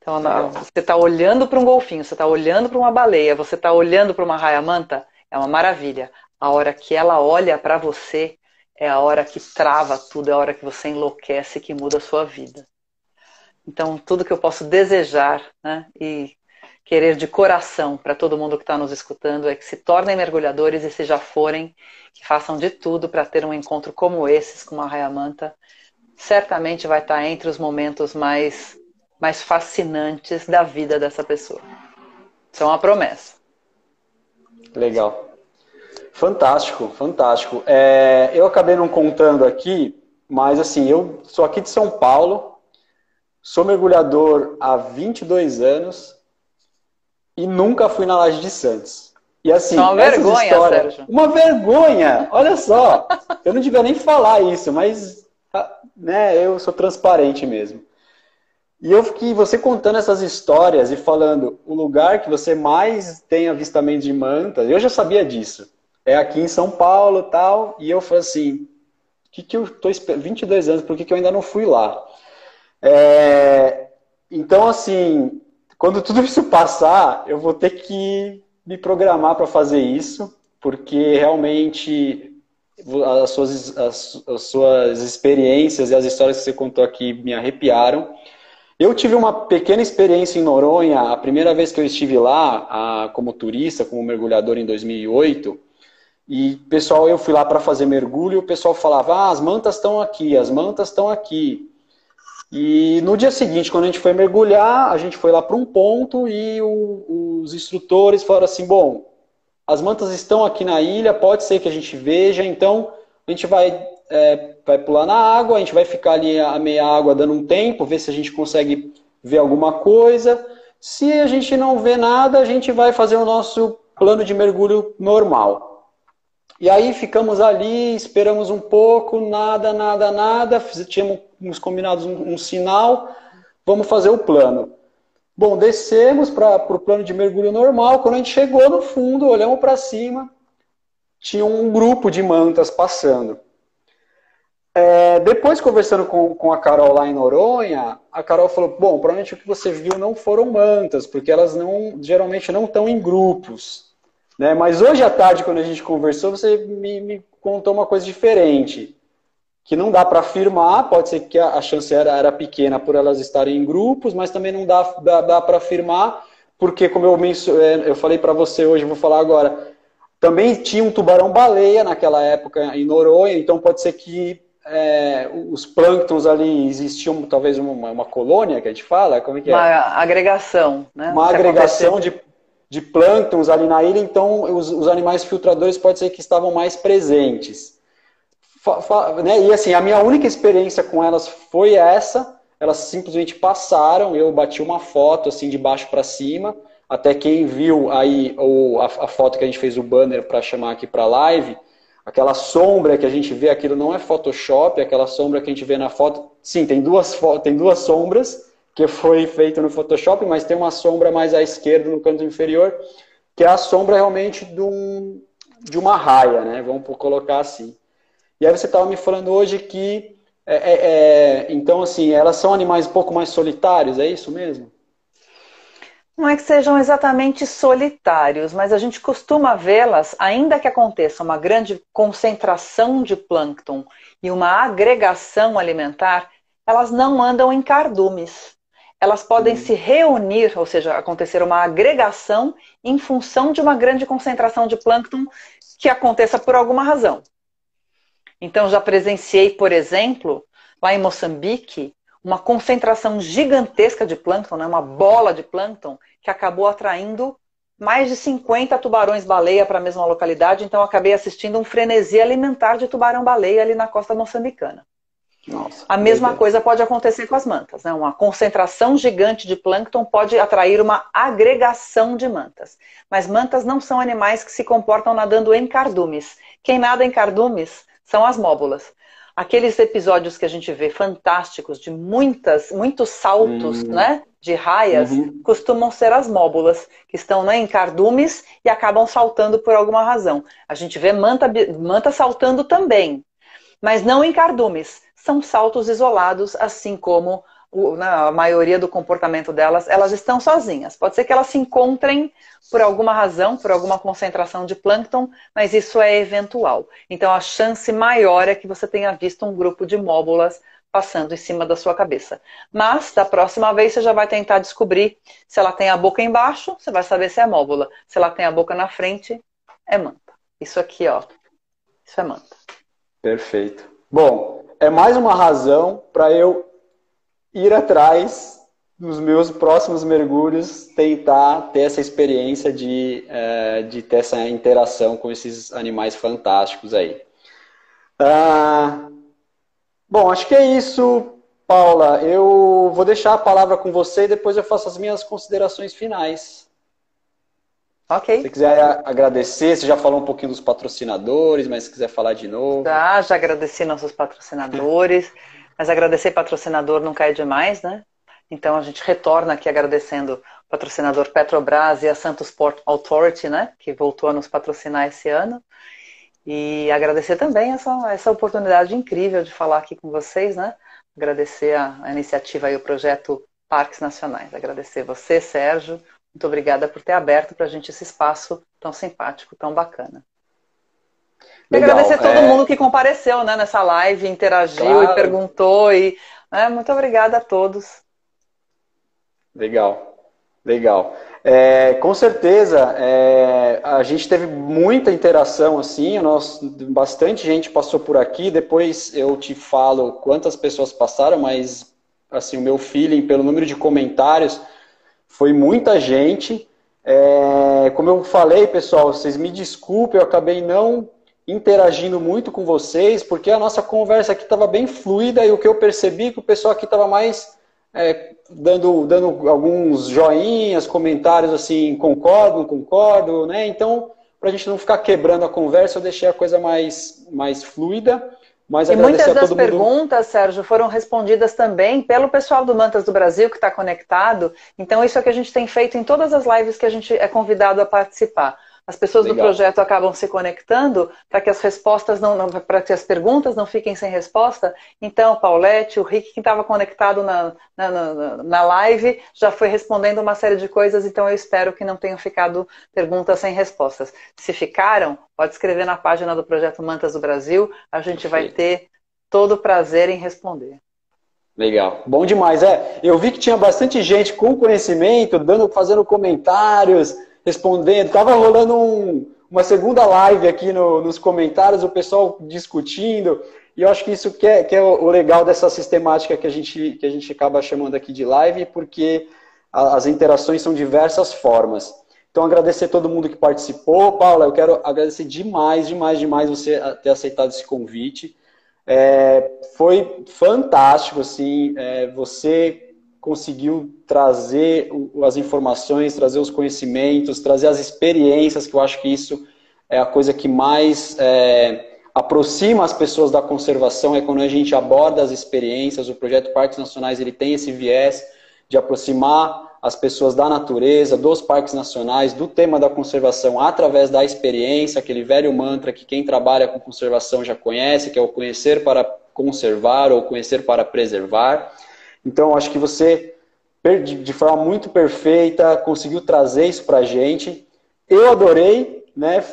Então, você está olhando para um golfinho, você está olhando para uma baleia, você está olhando para uma raia-manta, é uma maravilha. A hora que ela olha para você, é a hora que trava tudo, é a hora que você enlouquece, que muda a sua vida. Então, tudo que eu posso desejar, né, e querer de coração para todo mundo que está nos escutando é que se tornem mergulhadores, e se já forem, que façam de tudo para ter um encontro como esses com uma raia-manta. Certamente vai estar entre os momentos mais fascinantes da vida dessa pessoa. Isso é uma promessa. Legal. Fantástico, fantástico. Eu acabei não contando aqui, mas assim, eu sou aqui de São Paulo, sou mergulhador há 22 anos e nunca fui na Laje de Santos. E assim, é uma vergonha, Sérgio. Uma vergonha! Olha só, eu não devia nem falar isso, mas né, eu sou transparente mesmo. E eu fiquei, você contando essas histórias e falando o lugar que você mais tem avistamento de mantas, eu já sabia disso. É aqui em São Paulo e tal, e eu falei assim, que eu tô esperando 22 anos, por que eu ainda não fui lá? Então, assim, quando tudo isso passar, eu vou ter que me programar para fazer isso, porque realmente as suas experiências e as histórias que você contou aqui me arrepiaram. Eu tive uma pequena experiência em Noronha, a primeira vez que eu estive lá, como turista, como mergulhador em 2008, e pessoal, eu fui lá para fazer mergulho e o pessoal falava, as mantas estão aqui, as mantas estão aqui. E no dia seguinte, quando a gente foi mergulhar, a gente foi lá para um ponto e os instrutores falaram assim, bom, as mantas estão aqui na ilha, pode ser que a gente veja, então a gente vai pular na água, a gente vai ficar ali a meia água dando um tempo, ver se a gente consegue ver alguma coisa. Se a gente não vê nada, a gente vai fazer o nosso plano de mergulho normal. E aí ficamos ali, esperamos um pouco, nada, nada, nada, tínhamos combinado um sinal, vamos fazer o plano. Bom, descemos para o plano de mergulho normal, quando a gente chegou no fundo, olhamos para cima, tinha um grupo de mantas passando. Depois, conversando com a Carol lá em Noronha, a Carol falou, bom, provavelmente o que você viu não foram mantas, porque elas geralmente não estão em grupos. Né? Mas hoje à tarde, quando a gente conversou, você me contou uma coisa diferente, que não dá para afirmar, pode ser que a chance era pequena por elas estarem em grupos, mas também não dá para afirmar, porque como eu falei para você hoje, vou falar agora, também tinha um tubarão-baleia naquela época em Noronha, então pode ser que os plânctons ali existiam, talvez uma colônia, que a gente fala, como é que é? Uma agregação, né? Uma agregação de plânctons ali na ilha, então os animais filtradores pode ser que estavam mais presentes. Né? E assim, a minha única experiência com elas foi essa, elas simplesmente passaram, eu bati uma foto assim de baixo para cima, até quem viu aí a foto que a gente fez o banner para chamar aqui para live, aquela sombra que a gente vê, aquilo não é Photoshop, aquela sombra que a gente vê na foto, sim, tem duas sombras, que foi feito no Photoshop, mas tem uma sombra mais à esquerda no canto inferior, que é a sombra realmente de uma raia, né? Vamos colocar assim. E aí você estava me falando hoje que, então assim, elas são animais um pouco mais solitários, é isso mesmo? Não é que sejam exatamente solitários, mas a gente costuma vê-las, ainda que aconteça uma grande concentração de plâncton e uma agregação alimentar, elas não andam em cardumes. Elas podem se reunir, ou seja, acontecer uma agregação em função de uma grande concentração de plâncton que aconteça por alguma razão. Então, já presenciei, por exemplo, lá em Moçambique, uma concentração gigantesca de plâncton, né, uma bola de plâncton, que acabou atraindo mais de 50 tubarões-baleia para a mesma localidade. Então, eu acabei assistindo um frenesi alimentar de tubarão-baleia ali na costa moçambicana. Nossa, a mesma coisa pode acontecer com as mantas, né? Uma concentração gigante de plâncton pode atrair uma agregação de mantas. Mas mantas não são animais que se comportam nadando em cardumes. Quem nada em cardumes são as móbulas. Aqueles episódios que a gente vê fantásticos de muitos saltos, né, de raias, costumam ser as móbulas, que estão, né, em cardumes e acabam saltando por alguma razão. A gente vê manta saltando também, mas não em cardumes. São saltos isolados, assim como a maioria do comportamento delas, elas estão sozinhas. Pode ser que elas se encontrem por alguma razão, por alguma concentração de plâncton, mas isso é eventual. Então a chance maior é que você tenha visto um grupo de móbulas passando em cima da sua cabeça. Mas, da próxima vez, você já vai tentar descobrir se ela tem a boca embaixo, você vai saber se é móbula. Se ela tem a boca na frente, é manta. Isso aqui, ó, isso é manta. Perfeito. Bom, é mais uma razão para eu ir atrás nos meus próximos mergulhos, tentar ter essa experiência de ter essa interação com esses animais fantásticos aí. Bom, acho que é isso, Paula. Eu vou deixar a palavra com você e depois eu faço as minhas considerações finais. Ok. Se você quiser agradecer, você já falou um pouquinho dos patrocinadores, mas se quiser falar de novo. Já agradeci nossos patrocinadores, mas agradecer patrocinador nunca é demais, né? Então a gente retorna aqui agradecendo o patrocinador Petrobras e a Santos Port Authority, né? Que voltou a nos patrocinar esse ano. E agradecer também essa oportunidade incrível de falar aqui com vocês, né? Agradecer a iniciativa e o projeto Parques Nacionais. Agradecer você, Sérgio. Muito obrigada por ter aberto para a gente esse espaço tão simpático, tão bacana. E agradecer a todo mundo que compareceu, né, nessa live, interagiu e perguntou. Muito obrigada a todos. Legal, legal. Com certeza, a gente teve muita interação, assim, bastante gente passou por aqui, depois eu te falo quantas pessoas passaram, mas assim, o meu feeling, pelo número de comentários, foi muita gente. Como eu falei, pessoal, vocês me desculpem, eu acabei não interagindo muito com vocês, porque a nossa conversa aqui estava bem fluida e o que eu percebi que o pessoal aqui estava mais dando alguns joinhas, comentários assim, concordo, não concordo, né? Então, para a gente não ficar quebrando a conversa, eu deixei a coisa mais fluida. Mas e muitas das perguntas, Sérgio, foram respondidas também pelo pessoal do Mantas do Brasil que está conectado. Então, isso é o que a gente tem feito em todas as lives que a gente é convidado a participar. As pessoas do projeto acabam se conectando para que as respostas para que as perguntas não fiquem sem resposta. Então, Paulette, o Rick, que estava conectado na live, já foi respondendo uma série de coisas, então eu espero que não tenham ficado perguntas sem respostas. Se ficaram, pode escrever na página do Projeto Mantas do Brasil, a gente vai ter todo o prazer em responder. Legal, bom demais. Eu vi que tinha bastante gente com conhecimento, fazendo comentários, respondendo. Estava rolando uma segunda live aqui nos comentários, o pessoal discutindo, e eu acho que isso que é o legal dessa sistemática que a gente acaba chamando aqui de live, porque as interações são diversas formas. Então, agradecer a todo mundo que participou. Paula, eu quero agradecer demais você ter aceitado esse convite. Foi fantástico, assim, você conseguiu trazer as informações, trazer os conhecimentos, trazer as experiências, que eu acho que isso é a coisa que mais aproxima as pessoas da conservação, é quando a gente aborda as experiências. O projeto Parques Nacionais ele tem esse viés de aproximar as pessoas da natureza, dos parques nacionais, do tema da conservação, através da experiência, aquele velho mantra que quem trabalha com conservação já conhece, que é o conhecer para conservar ou conhecer para preservar. Então, acho que você, de forma muito perfeita, conseguiu trazer isso para a gente. Eu adorei, né?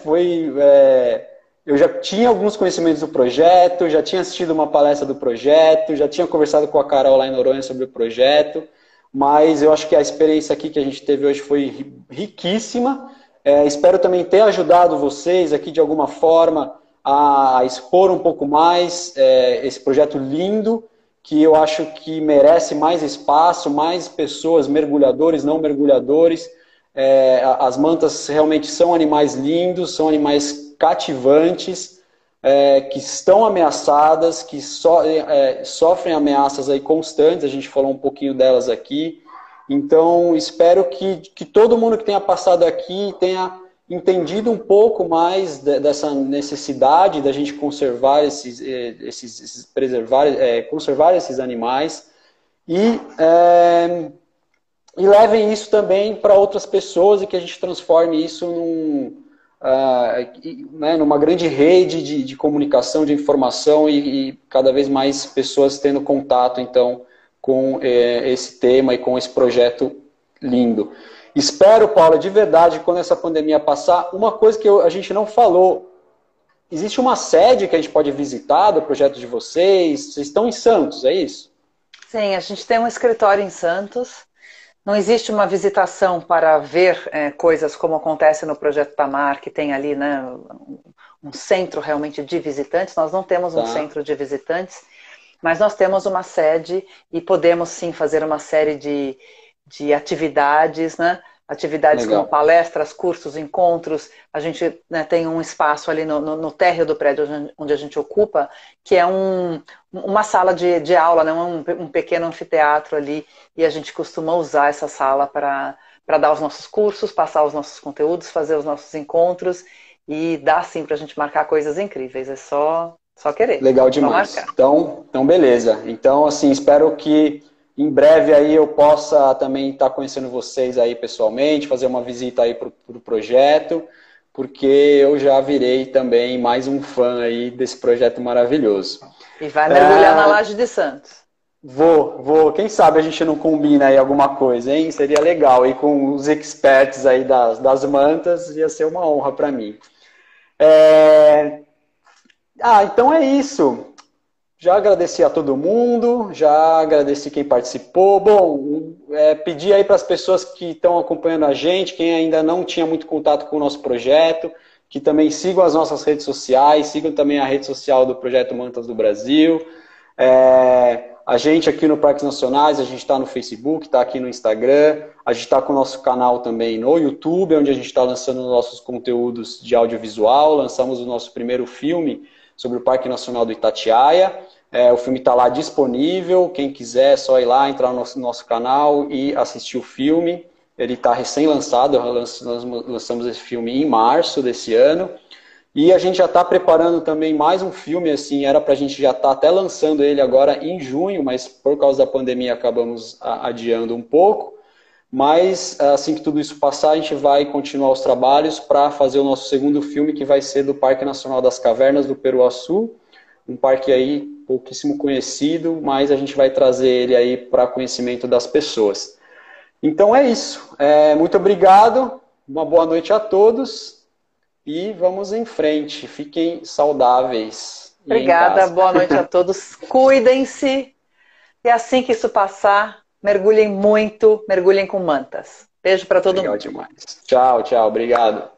Eu já tinha alguns conhecimentos do projeto, já tinha assistido uma palestra do projeto, já tinha conversado com a Carol lá em Noronha sobre o projeto, mas eu acho que a experiência aqui que a gente teve hoje foi riquíssima. Espero também ter ajudado vocês aqui de alguma forma a expor um pouco mais esse projeto lindo, que eu acho que merece mais espaço, mais pessoas, mergulhadores, não mergulhadores. As mantas realmente são animais lindos, são animais cativantes, que estão ameaçadas, que sofrem ameaças aí constantes, a gente falou um pouquinho delas aqui. Então, espero que todo mundo que tenha passado aqui tenha entendido um pouco mais dessa necessidade da gente conservar conservar esses animais e levem isso também para outras pessoas e que a gente transforme isso numa grande rede de comunicação, de informação e cada vez mais pessoas tendo contato, então, com esse tema e com esse projeto lindo. Espero, Paula, de verdade, quando essa pandemia passar, uma coisa que a gente não falou, existe uma sede que a gente pode visitar do projeto de vocês? Vocês estão em Santos, é isso? Sim, a gente tem um escritório em Santos. Não existe uma visitação para ver coisas como acontece no Projeto Tamar, que tem ali, né, um centro realmente de visitantes. Nós não temos um centro de visitantes, mas nós temos uma sede e podemos sim fazer uma série de atividades, né? Atividades como palestras, cursos, encontros. A gente, né, tem um espaço ali no térreo do prédio onde a gente ocupa, que é uma sala de aula, né, um pequeno anfiteatro ali, e a gente costuma usar essa sala para dar os nossos cursos, passar os nossos conteúdos, fazer os nossos encontros, e dá sim para a gente marcar coisas incríveis, é só querer. Legal demais. Então, beleza. Então, assim, espero que em breve aí eu possa também estar conhecendo vocês aí pessoalmente, fazer uma visita aí para o projeto, porque eu já virei também mais um fã aí desse projeto maravilhoso. E vai mergulhar na Laje de Santos. Vou. Quem sabe a gente não combina aí alguma coisa, hein? Seria legal. E com os experts aí das mantas, ia ser uma honra para mim. Então é isso. Já agradeci a todo mundo, já agradeci quem participou. Bom, pedir aí para as pessoas que estão acompanhando a gente, quem ainda não tinha muito contato com o nosso projeto, que também sigam as nossas redes sociais, sigam também a rede social do Projeto Mantas do Brasil. A gente aqui no Parques Nacionais, a gente está no Facebook, está aqui no Instagram, a gente está com o nosso canal também no YouTube, onde a gente está lançando nossos conteúdos de audiovisual. Lançamos o nosso primeiro filme sobre o Parque Nacional do Itatiaia. O filme está lá disponível, quem quiser é só ir lá, entrar no nosso canal e assistir o filme. Ele está recém-lançado, nós lançamos esse filme em março desse ano. E a gente já está preparando também mais um filme, assim, era para a gente já estar até lançando ele agora em junho, mas por causa da pandemia acabamos adiando um pouco. Mas assim que tudo isso passar, a gente vai continuar os trabalhos para fazer o nosso segundo filme, que vai ser do Parque Nacional das Cavernas do Peruaçu, um parque aí pouquíssimo conhecido, mas a gente vai trazer ele aí para conhecimento das pessoas. Então é isso. Muito obrigado, uma boa noite a todos e vamos em frente. Fiquem saudáveis. Obrigada, boa noite a todos. Cuidem-se e assim que isso passar, mergulhem muito, mergulhem com mantas. Beijo para todo mundo. Legal demais. Tchau, obrigado.